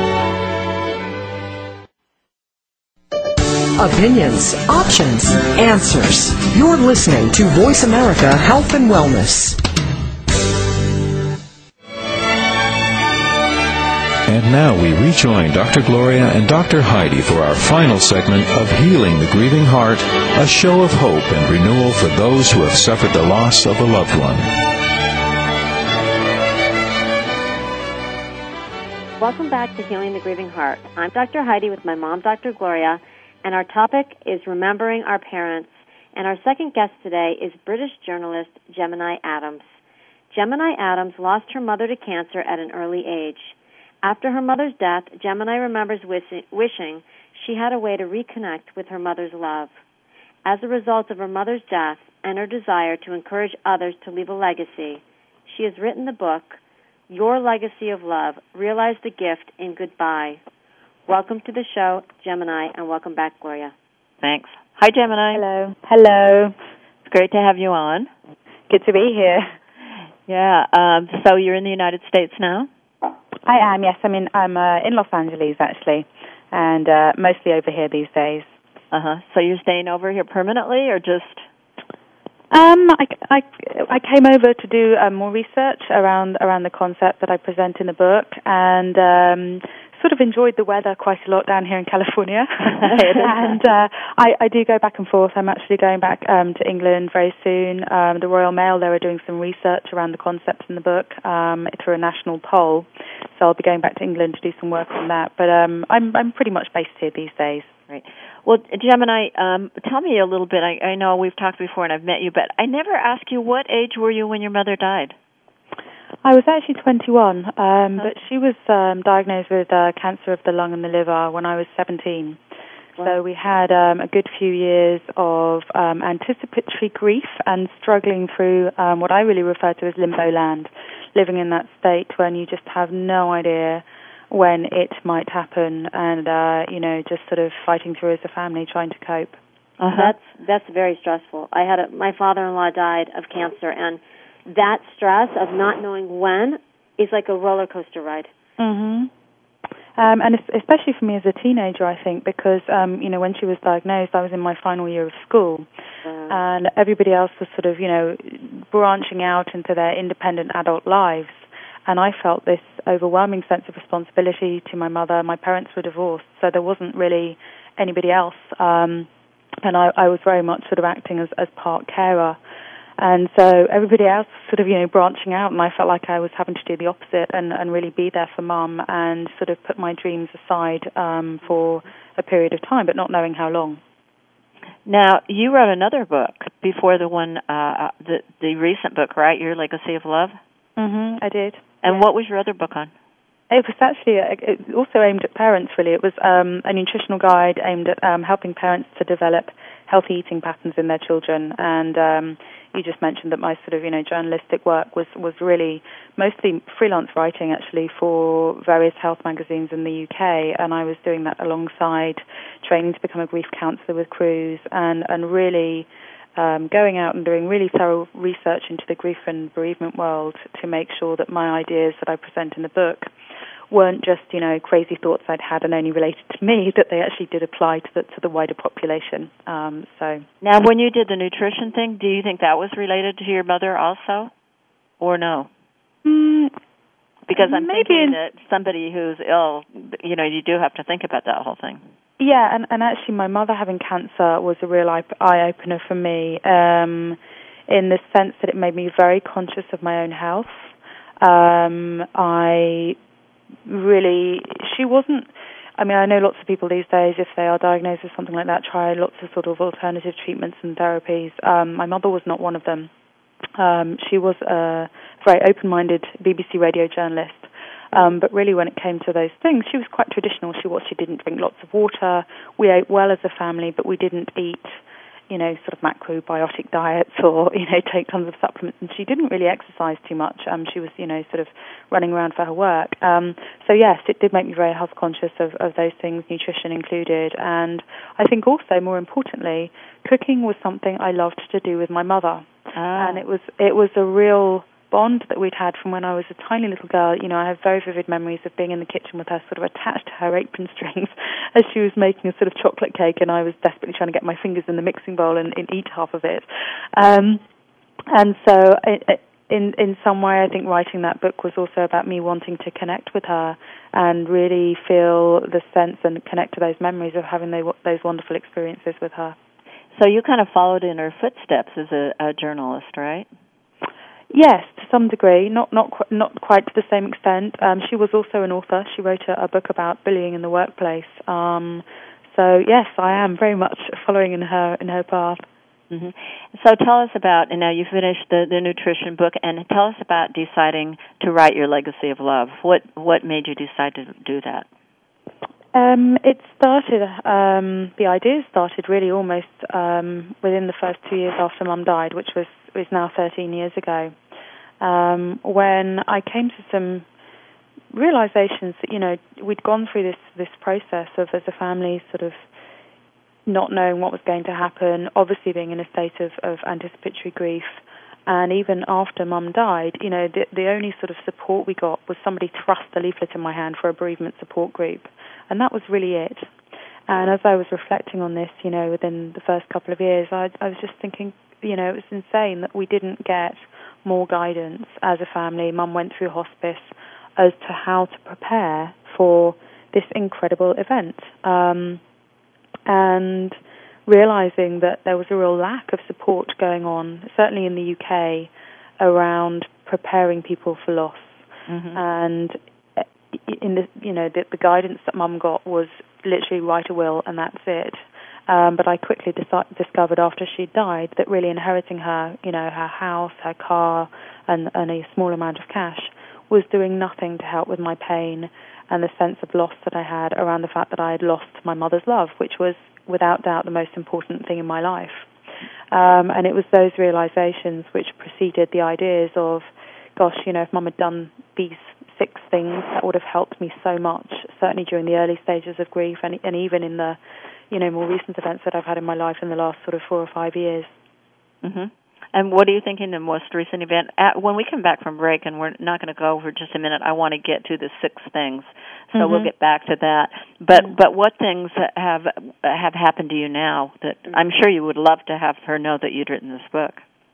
Opinions, options, answers. You're listening to Voice America Health and Wellness. And now we rejoin Doctor Gloria and Doctor Heidi for our final segment of Healing the Grieving Heart, a show of hope and renewal for those who have suffered the loss of a loved one. Welcome back to Healing the Grieving Heart. I'm Doctor Heidi with my mom, Doctor Gloria, and our topic is remembering our parents. And our second guest today is British journalist Gemini Adams. Gemini Adams lost her mother to cancer at an early age. After her mother's death, Gemini remembers wishing she had a way to reconnect with her mother's love. As a result of her mother's death and her desire to encourage others to leave a legacy, she has written the book, Your Legacy of Love, Realize the Gift in Goodbye. Welcome to the show, Gemini, and welcome back, Gloria. Thanks. Hi, Gemini. Hello. Hello. It's great to have you on. Good to be here. Yeah. Um, so you're in the United States now? I am, yes. I mean, I'm uh, in Los Angeles, actually, and uh, mostly over here these days. Uh-huh. So you're staying over here permanently or just... Um, I, I, I came over to do uh, more research around around the concept that I present in the book, and um, sort of enjoyed the weather quite a lot down here in California. and uh, I, I do go back and forth. I'm actually going back um, to England very soon. Um, the Royal Mail, they were doing some research around the concepts in the book um, through a national poll. So I'll be going back to England to do some work on that. But um, I'm, I'm pretty much based here these days. Right. Well, Gemini, um, tell me a little bit. I, I know we've talked before and I've met you, but I never asked you, what age were you when your mother died? I was actually twenty-one, um, but she was um, diagnosed with uh, cancer of the lung and the liver when I was seventeen. Wow. So we had um, a good few years of um, anticipatory grief and struggling through um, what I really refer to as limbo land, living in that state when you just have no idea when it might happen, and uh, you know, just sort of fighting through as a family, trying to cope. Uh-huh. That's that's very stressful. I had a, my father-in-law died of cancer, and that stress of not knowing when is like a roller coaster ride. Mhm. Um, and especially for me as a teenager, I think, because um, you know, when she was diagnosed, I was in my final year of school, uh, and everybody else was sort of, you know, branching out into their independent adult lives. And I felt this overwhelming sense of responsibility to my mother. My parents were divorced, so there wasn't really anybody else. Um, and I, I was very much sort of acting as, as part carer. And so everybody else was sort of, you know, branching out, and I felt like I was having to do the opposite and, and really be there for Mum and sort of put my dreams aside um, for a period of time, but not knowing how long. Now, you wrote another book before the one, uh, the, the recent book, right, Your Legacy of Love? Mm-hmm, I did. And yeah. What was your other book on? It was actually it also aimed at parents, really. It was um, a nutritional guide aimed at um, helping parents to develop healthy eating patterns in their children. And um, you just mentioned that my sort of, you know, journalistic work was, was really mostly freelance writing, actually, for various health magazines in the U K. And I was doing that alongside training to become a grief counsellor with Cruise, and, and really um, going out and doing really thorough research into the grief and bereavement world to make sure that my ideas that I present in the book weren't just, you know, crazy thoughts I'd had and only related to me, that they actually did apply to the, to the wider population. Um, so now, when you did the nutrition thing, do you think that was related to your mother also, or no? Mm, because I'm maybe thinking in, that somebody who's ill, you know, you do have to think about that whole thing. Yeah, and, and actually my mother having cancer was a real eye-opener for me, um, in the sense that it made me very conscious of my own health. Um, I... Really, she wasn't, I mean, I know lots of people these days, if they are diagnosed with something like that, try lots of sort of alternative treatments and therapies. Um, my mother was not one of them. Um, she was a very open-minded B B C radio journalist. Um, but really, when it came to those things, she was quite traditional. She was, she didn't drink lots of water. We ate well as a family, but we didn't eat, you know, sort of macrobiotic diets or, you know, take tons of supplements. And she didn't really exercise too much. Um, she was, you know, sort of running around for her work. Um, so, yes, it did make me very health conscious of, of those things, nutrition included. And I think also, more importantly, cooking was something I loved to do with my mother. Ah. And it was it was a real bond that we'd had from when I was a tiny little girl. You know, I have very vivid memories of being in the kitchen with her sort of attached to her apron strings as she was making a sort of chocolate cake, and I was desperately trying to get my fingers in the mixing bowl and, and eat half of it. Um, and so it, in in some way, I think writing that book was also about me wanting to connect with her and really feel the sense and connect to those memories of having they, those wonderful experiences with her. So you kind of followed in her footsteps as a, a journalist, right? Yes, to some degree, not not qu- not quite to the same extent. Um, she was also an author. She wrote a, a book about bullying in the workplace. Um, so yes, I am very much following in her in her path. Mm-hmm. So tell us about, and now you finished the, the nutrition book, and tell us about deciding to write Your Legacy of Love. What what made you decide to do that? Um, it started, um, the idea started really almost um, within the first two years after Mum died, which was, was now thirteen years ago, um, when I came to some realizations that, you know, we'd gone through this, this process of, as a family, sort of not knowing what was going to happen, obviously being in a state of, of anticipatory grief. And even after Mum died, you know, the, the only sort of support we got was somebody thrust a leaflet in my hand for a bereavement support group. And that was really it. And as I was reflecting on this, you know, within the first couple of years, I, I was just thinking, you know, it was insane that we didn't get more guidance as a family. Mum went through hospice as to how to prepare for this incredible event. Um, and realizing that there was a real lack of support going on, certainly in the U K, around preparing people for loss. Mm-hmm. And in the, you know, the, the guidance that Mum got was literally write a will and that's it. Um, but I quickly dis- discovered after she died that really inheriting her, you know, her house, her car, and, and a small amount of cash was doing nothing to help with my pain and the sense of loss that I had around the fact that I had lost my mother's love, which was without doubt the most important thing in my life. Um, and it was those realizations which preceded the ideas of, gosh, you know, if Mum had done these six things, that would have helped me so much, certainly during the early stages of grief and, and even in the, you know, more recent events that I've had in my life in the last sort of four or five years. Mm-hmm. And what are you thinking the most recent event? At, when we come back from break, and we're not going to go over just a minute, I want to get to the six things, so mm-hmm. we'll get back to that. But mm-hmm. but what things have have happened to you now that I'm sure you would love to have her know that you'd written this book?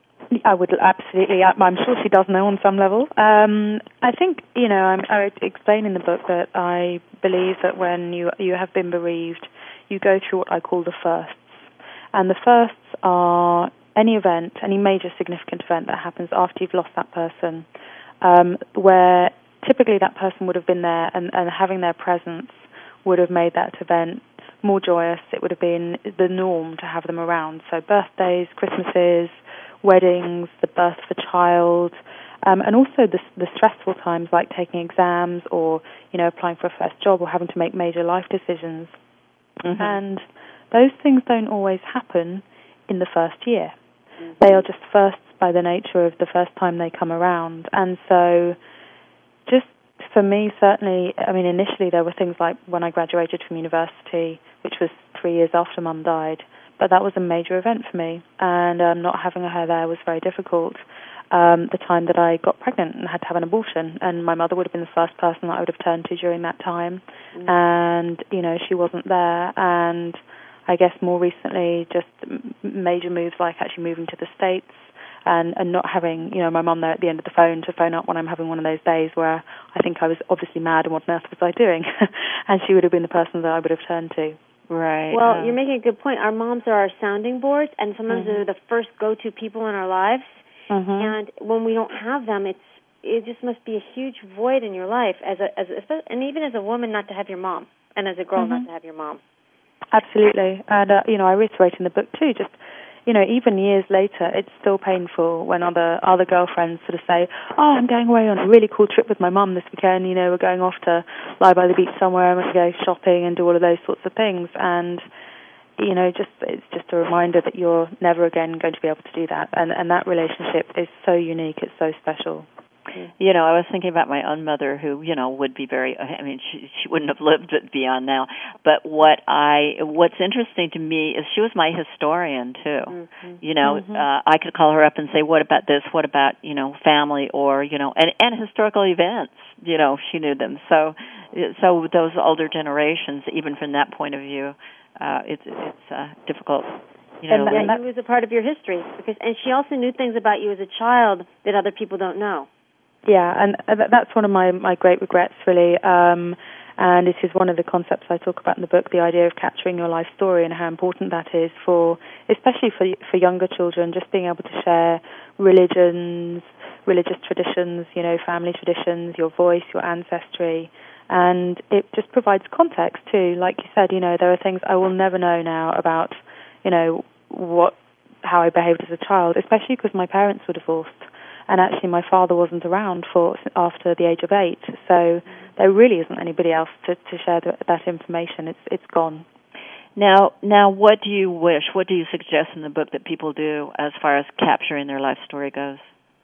I would absolutely. I'm sure she does know on some level. Um, I think, you know, I'm, I explain in the book that I believe that when you you have been bereaved, you go through what I call the firsts. And the firsts are any event, any major significant event that happens after you've lost that person, um, where typically that person would have been there and, and having their presence would have made that event more joyous. It would have been the norm to have them around. So birthdays, Christmases, weddings, the birth of a child, um, and also the, the stressful times like taking exams or, you know, applying for a first job or having to make major life decisions. Mm-hmm. And those things don't always happen in the first year. Mm-hmm. They are just firsts by the nature of the first time they come around. And so just for me, certainly, I mean, initially there were things like when I graduated from university, which was three years after Mum died, but that was a major event for me, and um, not having her there was very difficult. Um, the time that I got pregnant and had to have an abortion, and my mother would have been the first person that I would have turned to during that time, mm. and, you know, she wasn't there, and I guess more recently just major moves like actually moving to the States and, and not having, you know, my mum there at the end of the phone to phone up when I'm having one of those days where I think I was obviously mad and what on earth was I doing, and she would have been the person that I would have turned to. Right. Well, uh, you're making a good point. Our moms are our sounding boards, and sometimes mm-hmm. they're the first go-to people in our lives. Mm-hmm. And when we don't have them, it's it just must be a huge void in your life, as a as a, and even as a woman, not to have your mom, and as a girl, mm-hmm. not to have your mom. Absolutely, and uh, you know, I reiterate in the book too. Just you know, even years later, it's still painful when other other girlfriends sort of say, "Oh, I'm going away on a really cool trip with my mum this weekend. You know, we're going off to lie by the beach somewhere, and we're going to go shopping and do all of those sorts of things." And you know, just it's just a reminder that you're never again going to be able to do that. And and that relationship is so unique. It's so special. You know, I was thinking about my own mother, who, you know, would be very, I mean, she she wouldn't have lived beyond now. But what I, what's interesting to me is she was my historian, too. Mm-hmm. You know, mm-hmm. uh, I could call her up and say, what about this? What about, you know, family or, you know, and, and historical events? You know, she knew them. So, so those older generations, even from that point of view, uh, it's, it's uh, difficult. You know, and that, that was a part of your history, because, and she also knew things about you as a child that other people don't know. Yeah, and that's one of my, my great regrets, really, um, and it is one of the concepts I talk about in the book, the idea of capturing your life story and how important that is for, especially for for younger children, just being able to share religions, religious traditions, you know, family traditions, your voice, your ancestry, and it just provides context, too. Like you said, you know, there are things I will never know now about, you know, what how I behaved as a child, especially because my parents were divorced. And actually, my father wasn't around for after the age of eight, so there really isn't anybody else to, to share the, that information. It's it's gone. Now, now, what do you wish? What do you suggest in the book that people do as far as capturing their life story goes?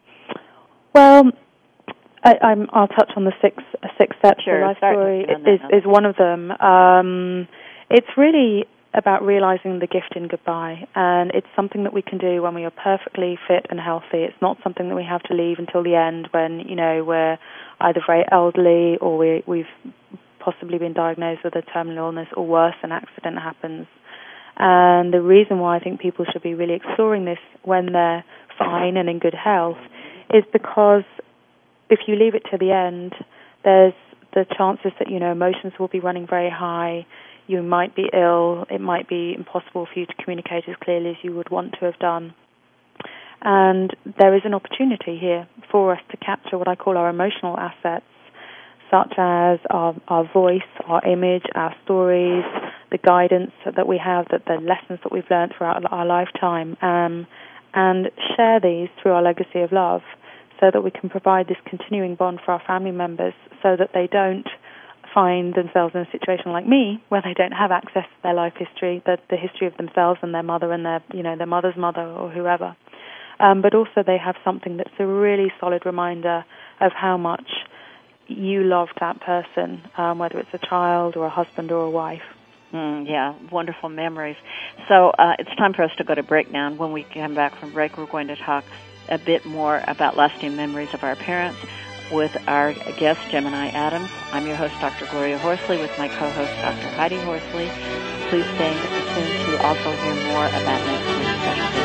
Well, I, I'm, I'll touch on the six six steps. Sure, the life story is is one of them. Um, it's really about realizing the gift in goodbye, and it's something that we can do when we are perfectly fit and healthy. It's not something that we have to leave until the end when, you know, we're either very elderly or we, we've possibly been diagnosed with a terminal illness, or worse, an accident happens. And the reason why I think people should be really exploring this when they're fine and in good health is because if you leave it to the end, there's the chances that, you know, emotions will be running very high. You might be ill. It might be impossible for you to communicate as clearly as you would want to have done. And there is an opportunity here for us to capture what I call our emotional assets, such as our, our voice, our image, our stories, the guidance that we have, that the lessons that we've learned throughout our lifetime, um, and share these through our legacy of love so that we can provide this continuing bond for our family members so that they don't find themselves in a situation like me where they don't have access to their life history, the, the history of themselves and their mother and their, you know, their mother's mother or whoever. Um, but also they have something that's a really solid reminder of how much you loved that person, um, whether it's a child or a husband or a wife. Mm, yeah, wonderful memories. So uh, it's time for us to go to break now. And when we come back from break, we're going to talk a bit more about lasting memories of our parents with our guest, Gemini Adams. I'm your host, Doctor Gloria Horsley, with my co-host, Doctor Heidi Horsley. Please stay tuned to also hear more about next week's special.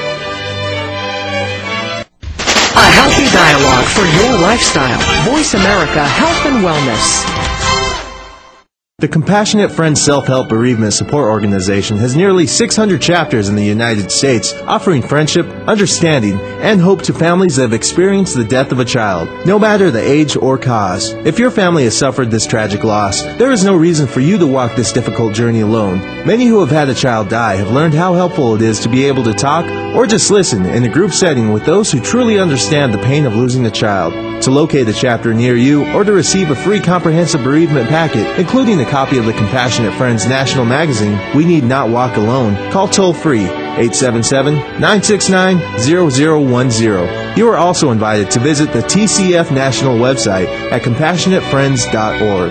A healthy dialogue for your lifestyle. Voice America Health and Wellness. The Compassionate Friends Self-Help Bereavement Support Organization has nearly six hundred chapters in the United States, offering friendship, understanding, and hope to families that have experienced the death of a child, no matter the age or cause. If your family has suffered this tragic loss, there is no reason for you to walk this difficult journey alone. Many who have had a child die have learned how helpful it is to be able to talk or just listen in a group setting with those who truly understand the pain of losing a child. To locate a chapter near you or to receive a free comprehensive bereavement packet, including a copy of the Compassionate Friends National Magazine, We Need Not Walk Alone, call toll-free eight seven seven, nine six nine, zero zero one zero. You are also invited to visit the T C F National website at compassionate friends dot org.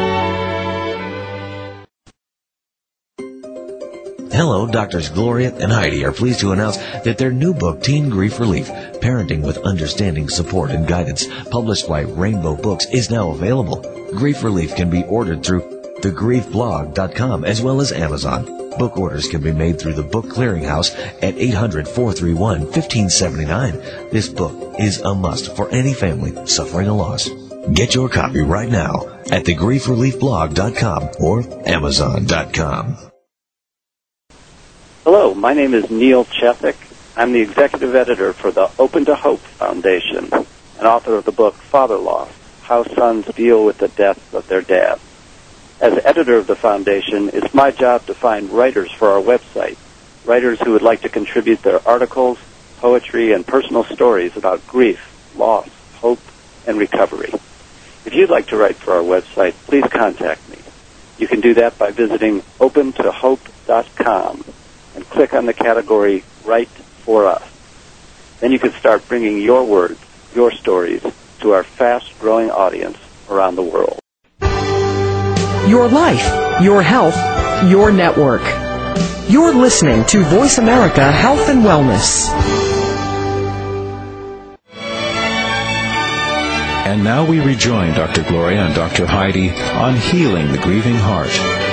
Hello, Doctors Gloria and Heidi are pleased to announce that their new book, Teen Grief Relief, Parenting with Understanding, Support, and Guidance, published by Rainbow Books, is now available. Grief Relief can be ordered through the grief blog dot com as well as Amazon. Book orders can be made through the Book Clearinghouse at eight hundred, four three one, one five seven nine. This book is a must for any family suffering a loss. Get your copy right now at the grief relief blog dot com or amazon dot com. Hello, my name is Neil Chethik. I'm the executive editor for the Open to Hope Foundation and author of the book Father Loss, How Sons Deal with the Death of Their Dad. As editor of the foundation, it's my job to find writers for our website, writers who would like to contribute their articles, poetry, and personal stories about grief, loss, hope, and recovery. If you'd like to write for our website, please contact me. You can do that by visiting open to hope dot com and click on the category Write for Us. Then you can start bringing your words, your stories, to our fast-growing audience around the world. Your life, your health, your network. You're listening to Voice America Health and Wellness. And now we rejoin Doctor Gloria and Doctor Heidi on Healing the Grieving Heart.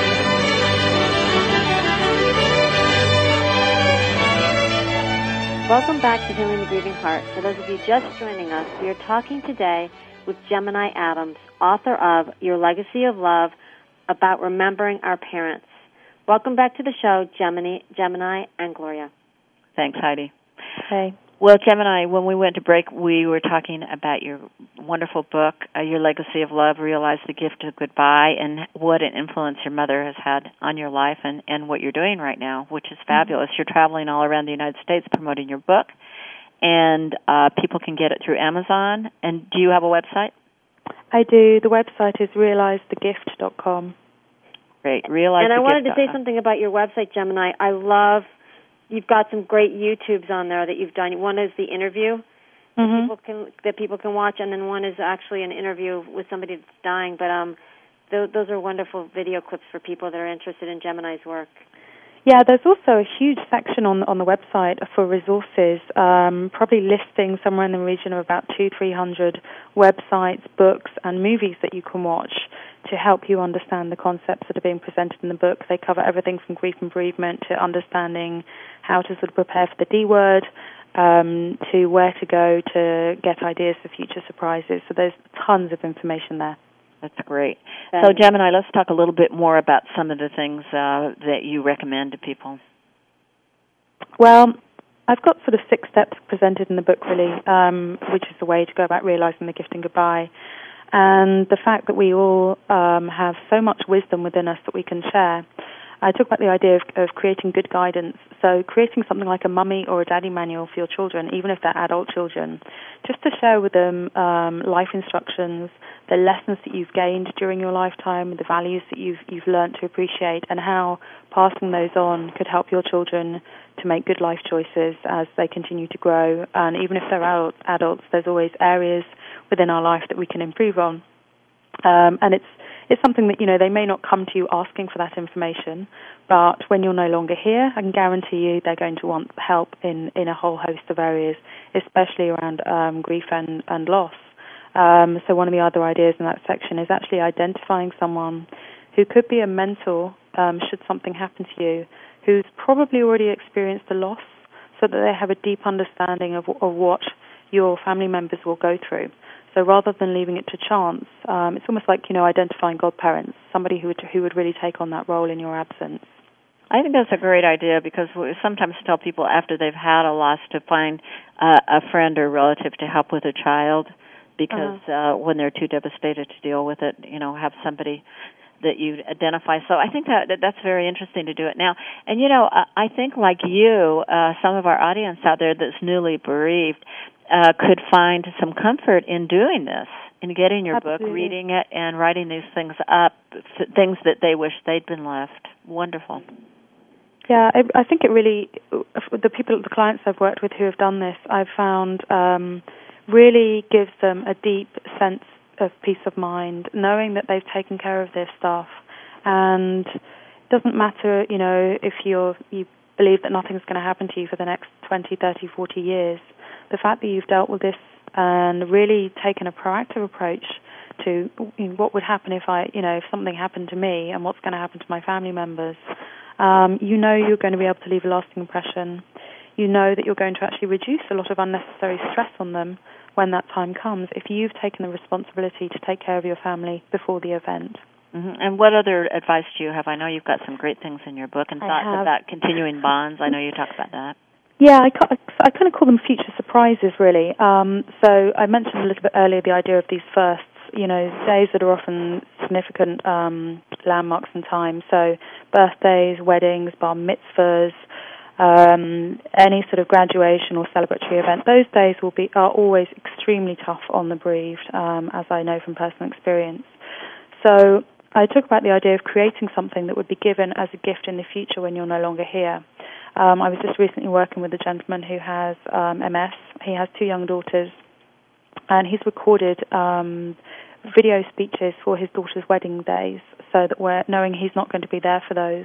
Welcome back to Healing the Grieving Heart. For those of you just joining us, we are talking today with Gemini Adams, author of Your Legacy of Love, about remembering our parents. Welcome back to the show, Gemini, Gemini and Gloria. Thanks, Heidi. Hey. Well, Gemini, when we went to break, we were talking about your wonderful book, uh, Your Legacy of Love, Realize the Gift of Goodbye, and what an influence your mother has had on your life and, and what you're doing right now, which is fabulous. Mm-hmm. You're traveling all around the United States promoting your book, and uh, people can get it through Amazon. And do you have a website? I do. The website is realize the gift dot com. Great. Realize and the I wanted gift. to say something about your website, Gemini. I love... You've got some great YouTubes on there that you've done. One is the interview mm-hmm. that people can that people can watch, and then one is actually an interview with somebody that's dying. But um, th- those are wonderful video clips for people that are interested in Gemini's work. Yeah, there's also a huge section on on the website for resources, um, probably listing somewhere in the region of about two, three hundred websites, books, and movies that you can watch to help you understand the concepts that are being presented in the book. They cover everything from grief and bereavement to understanding how to sort of prepare for the D word, um, to where to go to get ideas for future surprises. So there's tons of information there. That's great. Thanks. So, Gemini, let's talk a little bit more about some of the things uh, that you recommend to people. Well, I've got sort of six steps presented in the book, really, um, which is the way to go about realizing the gift in goodbye. And the fact that we all um, have so much wisdom within us that we can share. I talk about the idea of, of creating good guidance. So creating something like a mummy or a daddy manual for your children, even if they're adult children, just to share with them um, life instructions, the lessons that you've gained during your lifetime, the values that you've you've learned to appreciate, and how passing those on could help your children to make good life choices as they continue to grow. And even if they're adult, adults, there's always areas within our life that we can improve on. Um, and it's it's something that, you know, they may not come to you asking for that information, but when you're no longer here, I can guarantee you they're going to want help in, in a whole host of areas, especially around um, grief and, and loss. Um, so one of the other ideas in that section is actually identifying someone who could be a mentor um, should something happen to you, who's probably already experienced a loss, so that they have a deep understanding of, of what your family members will go through. So rather than leaving it to chance, um, it's almost like, you know, identifying godparents, somebody who would who would really take on that role in your absence. I think that's a great idea, because we sometimes tell people after they've had a loss to find uh, a friend or relative to help with a child, because uh-huh. uh, when they're too devastated to deal with it, you know, have somebody that you identify. So I think that, that that's very interesting to do it now. And, you know, uh, I think like you, uh, some of our audience out there that's newly bereaved uh, could find some comfort in doing this, in getting your Absolutely. book, reading it, and writing these things up, th- things that they wish they'd been left. Wonderful. Yeah, I, I think it really, the people, the clients I've worked with who have done this, I've found um, really gives them a deep sense of peace of mind, knowing that they've taken care of their stuff. And it doesn't matter, you know, if you're, you believe that nothing's going to happen to you for the next twenty, thirty, forty years. The fact that you've dealt with this and really taken a proactive approach to, you know, what would happen if I, you know, if something happened to me, and what's going to happen to my family members. Um, you know you're going to be able to leave a lasting impression. You know that you're going to actually reduce a lot of unnecessary stress on them when that time comes, if you've taken the responsibility to take care of your family before the event. Mm-hmm. And what other advice do you have? I know you've got some great things in your book, and I thoughts have. about continuing bonds. I know you talk about that. Yeah, I, I kind of call them future surprises, really. Um, so I mentioned a little bit earlier the idea of these firsts, you know, days that are often significant um, landmarks in time. So birthdays, weddings, bar mitzvahs, um, any sort of graduation or celebratory event. Those days will be are always extremely tough on the bereaved, um, as I know from personal experience. So I talk about the idea of creating something that would be given as a gift in the future when you're no longer here. Um, I was just recently working with a gentleman who has um, M S. He has two young daughters, and he's recorded um, video speeches for his daughter's wedding days, so that we're knowing he's not going to be there for those.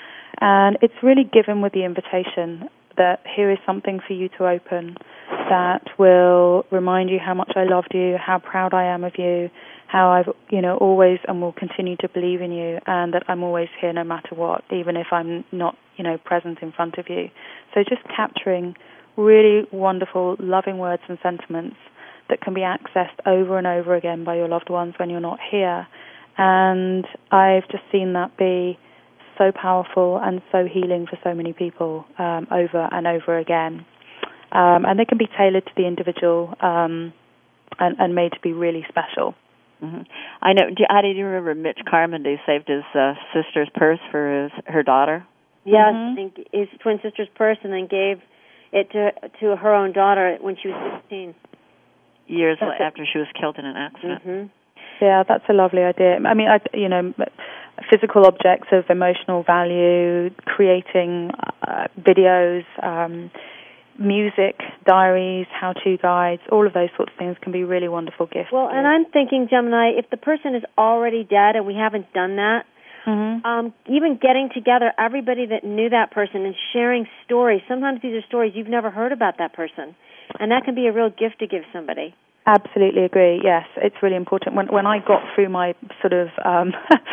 And it's really given with the invitation that here is something for you to open that will remind you how much I loved you, how proud I am of you, how I've, you know, always and will continue to believe in you, and that I'm always here no matter what, even if I'm not, you know, present in front of you. So just capturing really wonderful, loving words and sentiments that can be accessed over and over again by your loved ones when you're not here. And I've just seen that be so powerful and so healing for so many people um, over and over again. Um, and they can be tailored to the individual um, and, and made to be really special. Mm-hmm. I know. Do, Addie, do you remember Mitch Carmody saved his uh, sister's purse for his, her daughter? Yes, Mm-hmm. and his twin sister's purse, and then gave it to to her own daughter when she was sixteen. Years That's after it. She was killed in an accident. Mm-hmm. Yeah, that's a lovely idea. I mean, I, you know, physical objects of emotional value, creating uh, videos, um, music, diaries, how-to guides, all of those sorts of things can be really wonderful gifts. Well, and I'm thinking, Gemini, if the person is already dead and we haven't done that, mm-hmm. um, even getting together everybody that knew that person and sharing stories. Sometimes these are stories you've never heard about that person, and that can be a real gift to give somebody. Absolutely agree. Yes, it's really important. When when I got through my sort of um,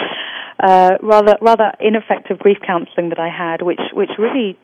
uh, rather rather ineffective grief counselling that I had, which which really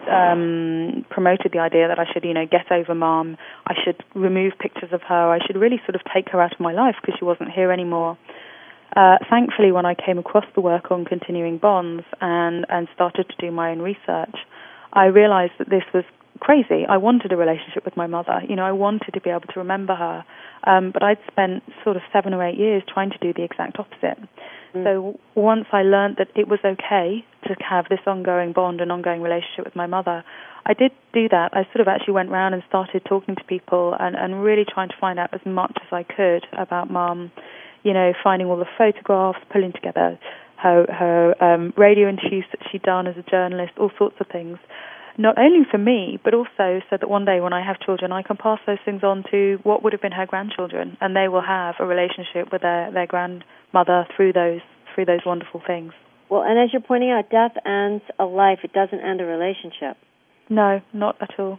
um, promoted the idea that I should, you know, get over Mum. I should remove pictures of her. I should really sort of take her out of my life because she wasn't here anymore. uh, thankfully, when I came across the work on continuing bonds and, and started to do my own research, I realized that this was crazy. I wanted a relationship with my mother. You know, I wanted to be able to remember her. Um, but I'd spent sort of seven or eight years trying to do the exact opposite. Mm. So once I learned that it was okay to have this ongoing bond and ongoing relationship with my mother, I did do that. I sort of actually went around and started talking to people and, and really trying to find out as much as I could about Mum, you know, finding all the photographs, pulling together her, her um, radio interviews that she'd done as a journalist, all sorts of things. Not only for me, but also so that one day when I have children, I can pass those things on to what would have been her grandchildren, and they will have a relationship with their, their grandmother through those through those wonderful things. Well, and as you're pointing out, death ends a life. It doesn't end a relationship. No, not at all.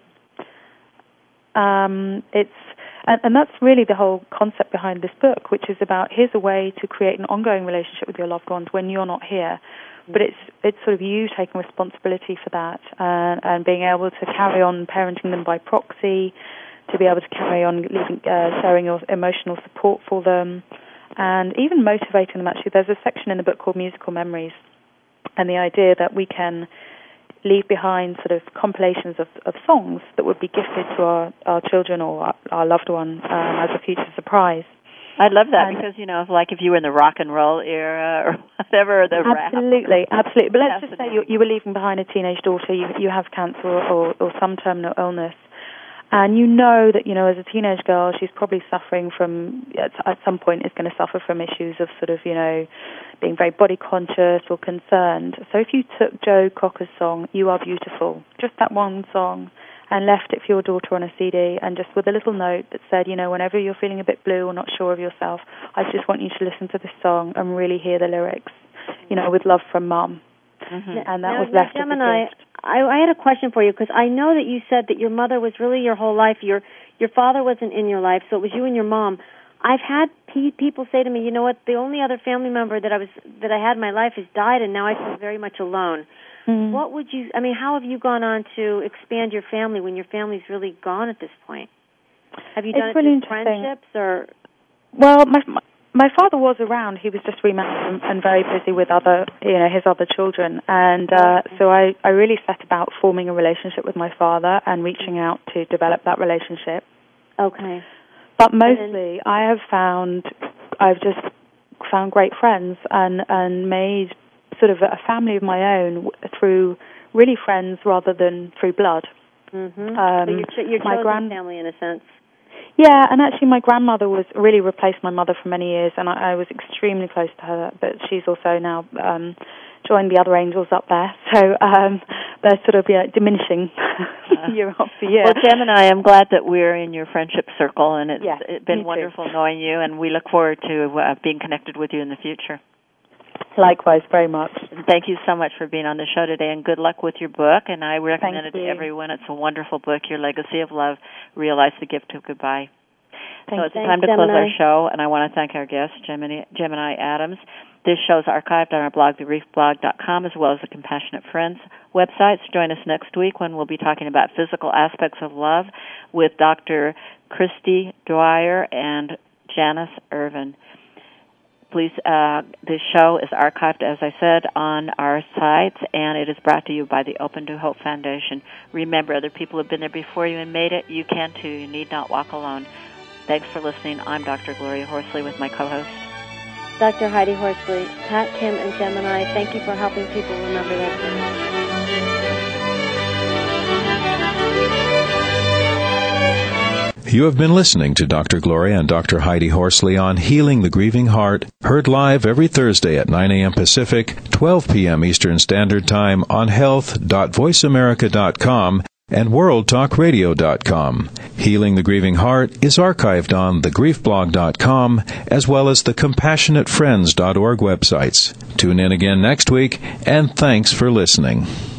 Um, it's and, and that's really the whole concept behind this book, which is about here's a way to create an ongoing relationship with your loved ones when you're not here. But it's it's sort of you taking responsibility for that and, and being able to carry on parenting them by proxy, to be able to carry on leaving, uh, sharing your emotional support for them, and even motivating them. Actually, there's a section in the book called Musical Memories, and the idea that we can leave behind sort of compilations of, of songs that would be gifted to our, our children or our, our loved one um, as a future surprise. I love that and because, you know, like if you were in the rock and roll era or whatever, the absolutely, rap. absolutely. But let's just say you, you were leaving behind a teenage daughter, you you have cancer or, or, or some terminal illness, and you know that, you know, as a teenage girl, she's probably suffering from, at, at some point is going to suffer from issues of sort of, you know, being very body conscious or concerned. So if you took Joe Cocker's song, You Are Beautiful, just that one song, and left it for your daughter on a C D, and just with a little note that said, you know, whenever you're feeling a bit blue or not sure of yourself, I just want you to listen to this song and really hear the lyrics, you know, with love from Mum. Mm-hmm. And that now, was left now, as a Gemini, gift. I, I had a question for you, because I know that you said that your mother was really your whole life. Your your father wasn't in your life, so it was you and your mom. I've had pe- people say to me, you know what, the only other family member that I was that I had in my life has died, and now I feel very much alone. Mm-hmm. What would you, I mean, how have you gone on to expand your family when your family's really gone at this point? Have you done it's it really through friendships or? Well, my, my my father was around. He was just remarried and, and very busy with other, you know, his other children. And uh, so I, I really set about forming a relationship with my father and reaching out to develop that relationship. Okay. But mostly I have found, I've just found great friends and, and made sort of a family of my own through really friends rather than through blood. Mm-hmm. Um, so you're, ch- you're my chosen grand- family in a sense. Yeah, and actually my grandmother was really replaced my mother for many years, and I, I was extremely close to her, but she's also now um, joined the other angels up there, so um, they're sort of yeah, diminishing uh, year after year. Well, Gemini, I'm glad that we're in your friendship circle, and it's, yeah, it's been wonderful knowing you, and we look forward to uh, being connected with you in the future. Likewise, very much. Thank you so much for being on the show today, and good luck with your book. And I recommend Thank it to you. everyone. It's a wonderful book, Your Legacy of Love, Realize the Gift of Goodbye. Thank so it's you. time to Gemini. close our show, and I want to thank our guest, Gemini, Gemini Adams. This show is archived on our blog, the grief blog dot com, as well as the Compassionate Friends website. So join us next week when we'll be talking about physical aspects of love with Doctor Christy Dwyer and Janice Irvin. Please, uh, this show is archived, as I said, on our sites, and it is brought to you by the Open to Hope Foundation. Remember, other people have been there before you and made it. You can, too. You need not walk alone. Thanks for listening. I'm Doctor Gloria Horsley with my co-host, Doctor Heidi Horsley. Pat, Kim, and Gemini, thank you for helping people remember that. You have been listening to Doctor Gloria and Doctor Heidi Horsley on Healing the Grieving Heart, heard live every Thursday at nine a.m. Pacific, twelve p.m. Eastern Standard Time on health dot voice america dot com and world talk radio dot com. Healing the Grieving Heart is archived on the grief blog dot com as well as the compassionate friends dot org websites. Tune in again next week, and thanks for listening.